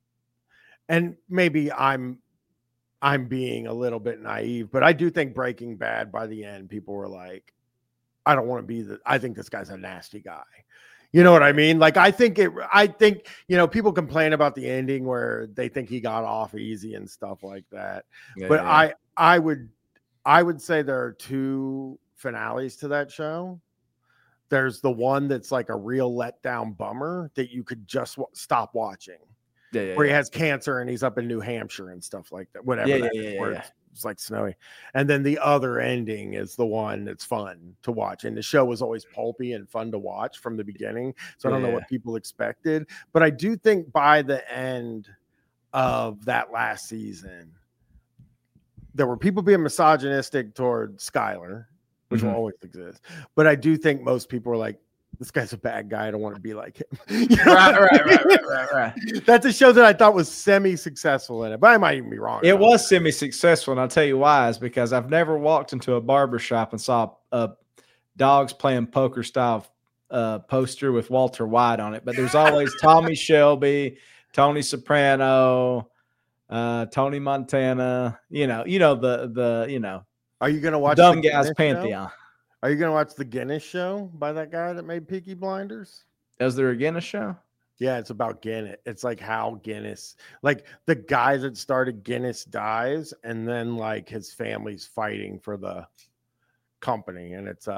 and maybe I'm being a little bit naive, but I do think Breaking Bad by the end, people were like, I don't want to be I think this guy's a nasty guy. You know what I mean? Like, I think, people complain about the ending where they think he got off easy and stuff like that. Yeah, but yeah. I would say there are two finales to that show. There's the one that's like a real letdown bummer that you could just stop watching. Where he has cancer and he's up in New Hampshire and stuff like that. Whatever. It's like snowy. And then the other ending is the one that's fun to watch. And the show was always pulpy and fun to watch from the beginning. So I don't know what people expected. But I do think by the end of that last season, there were people being misogynistic toward Skyler, which will always exist. But I do think most people were like, this guy's a bad guy. I don't want to be like him. Right. That's a show that I thought was semi-successful in it, but I might even be wrong. It was semi-successful, and I'll tell you why. Is because I've never walked into a barbershop and saw a dogs playing poker style poster with Walter White on it. But there's always Tommy Shelby, Tony Soprano, Tony Montana. Are you going to watch Dumb Guys Pantheon? Show? Are you going to watch the Guinness show by that guy that made Peaky Blinders? Is there a Guinness show? Yeah, it's about Guinness. It's like how Guinness, like the guy that started Guinness dies, and then like his family's fighting for the company, and it's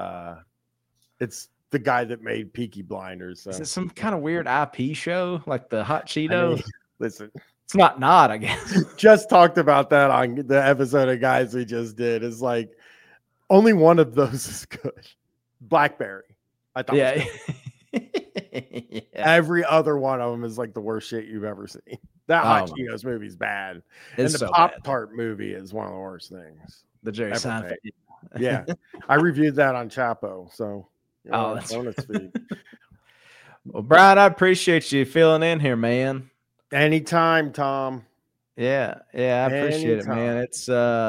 the guy that made Peaky Blinders. So. Is it some kind of weird IP show like the Hot Cheetos? Listen, it's not, I guess. Just talked about that on the episode of Guys we just did. It's like. Only one of those is good. Blackberry. I thought. Yeah. Every other one of them is like the worst shit you've ever seen. That Hot Cheetos movie is bad. And the Pop-Tart movie is one of the worst things. The Jerry Seinfeld. Yeah. I reviewed that on Chapo. So, that's bonus feed. Well, Brian, I appreciate you filling in here, man. Anytime, Tom. Yeah. I appreciate it, man. It's,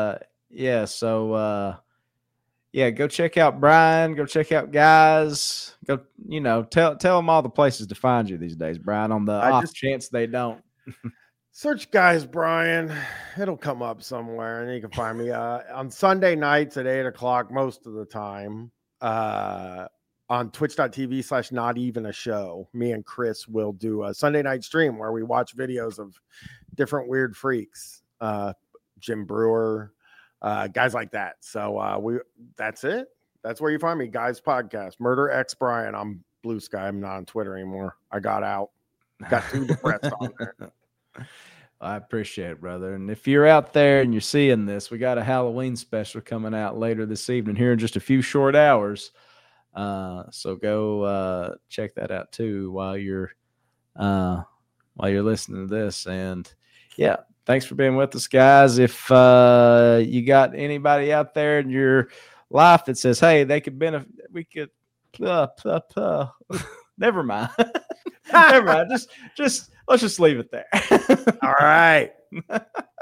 go check out Brian. Go check out Guys. Go, tell them all the places to find you these days, Brian, on the off chance they don't. Search Guys Brian. It'll come up somewhere, and you can find me on Sunday nights at 8:00 most of the time on twitch.tv/notevenashow. Me and Chris will do a Sunday night stream where we watch videos of different weird freaks. Jim Brewer. Guys like that. So that's it. That's where you find me, Guys Podcast. Murder X Brian. I'm Blue Sky. I'm not on Twitter anymore. I got out. Got too depressed on there. I appreciate it, brother. And if you're out there and you're seeing this, we got a Halloween special coming out later this evening here in just a few short hours. So go check that out too while you're listening to this. And yeah. Thanks for being with us, guys. If you got anybody out there in your life that says, hey, they could benefit, we could, never mind. Never mind. Just let's just leave it there. All right.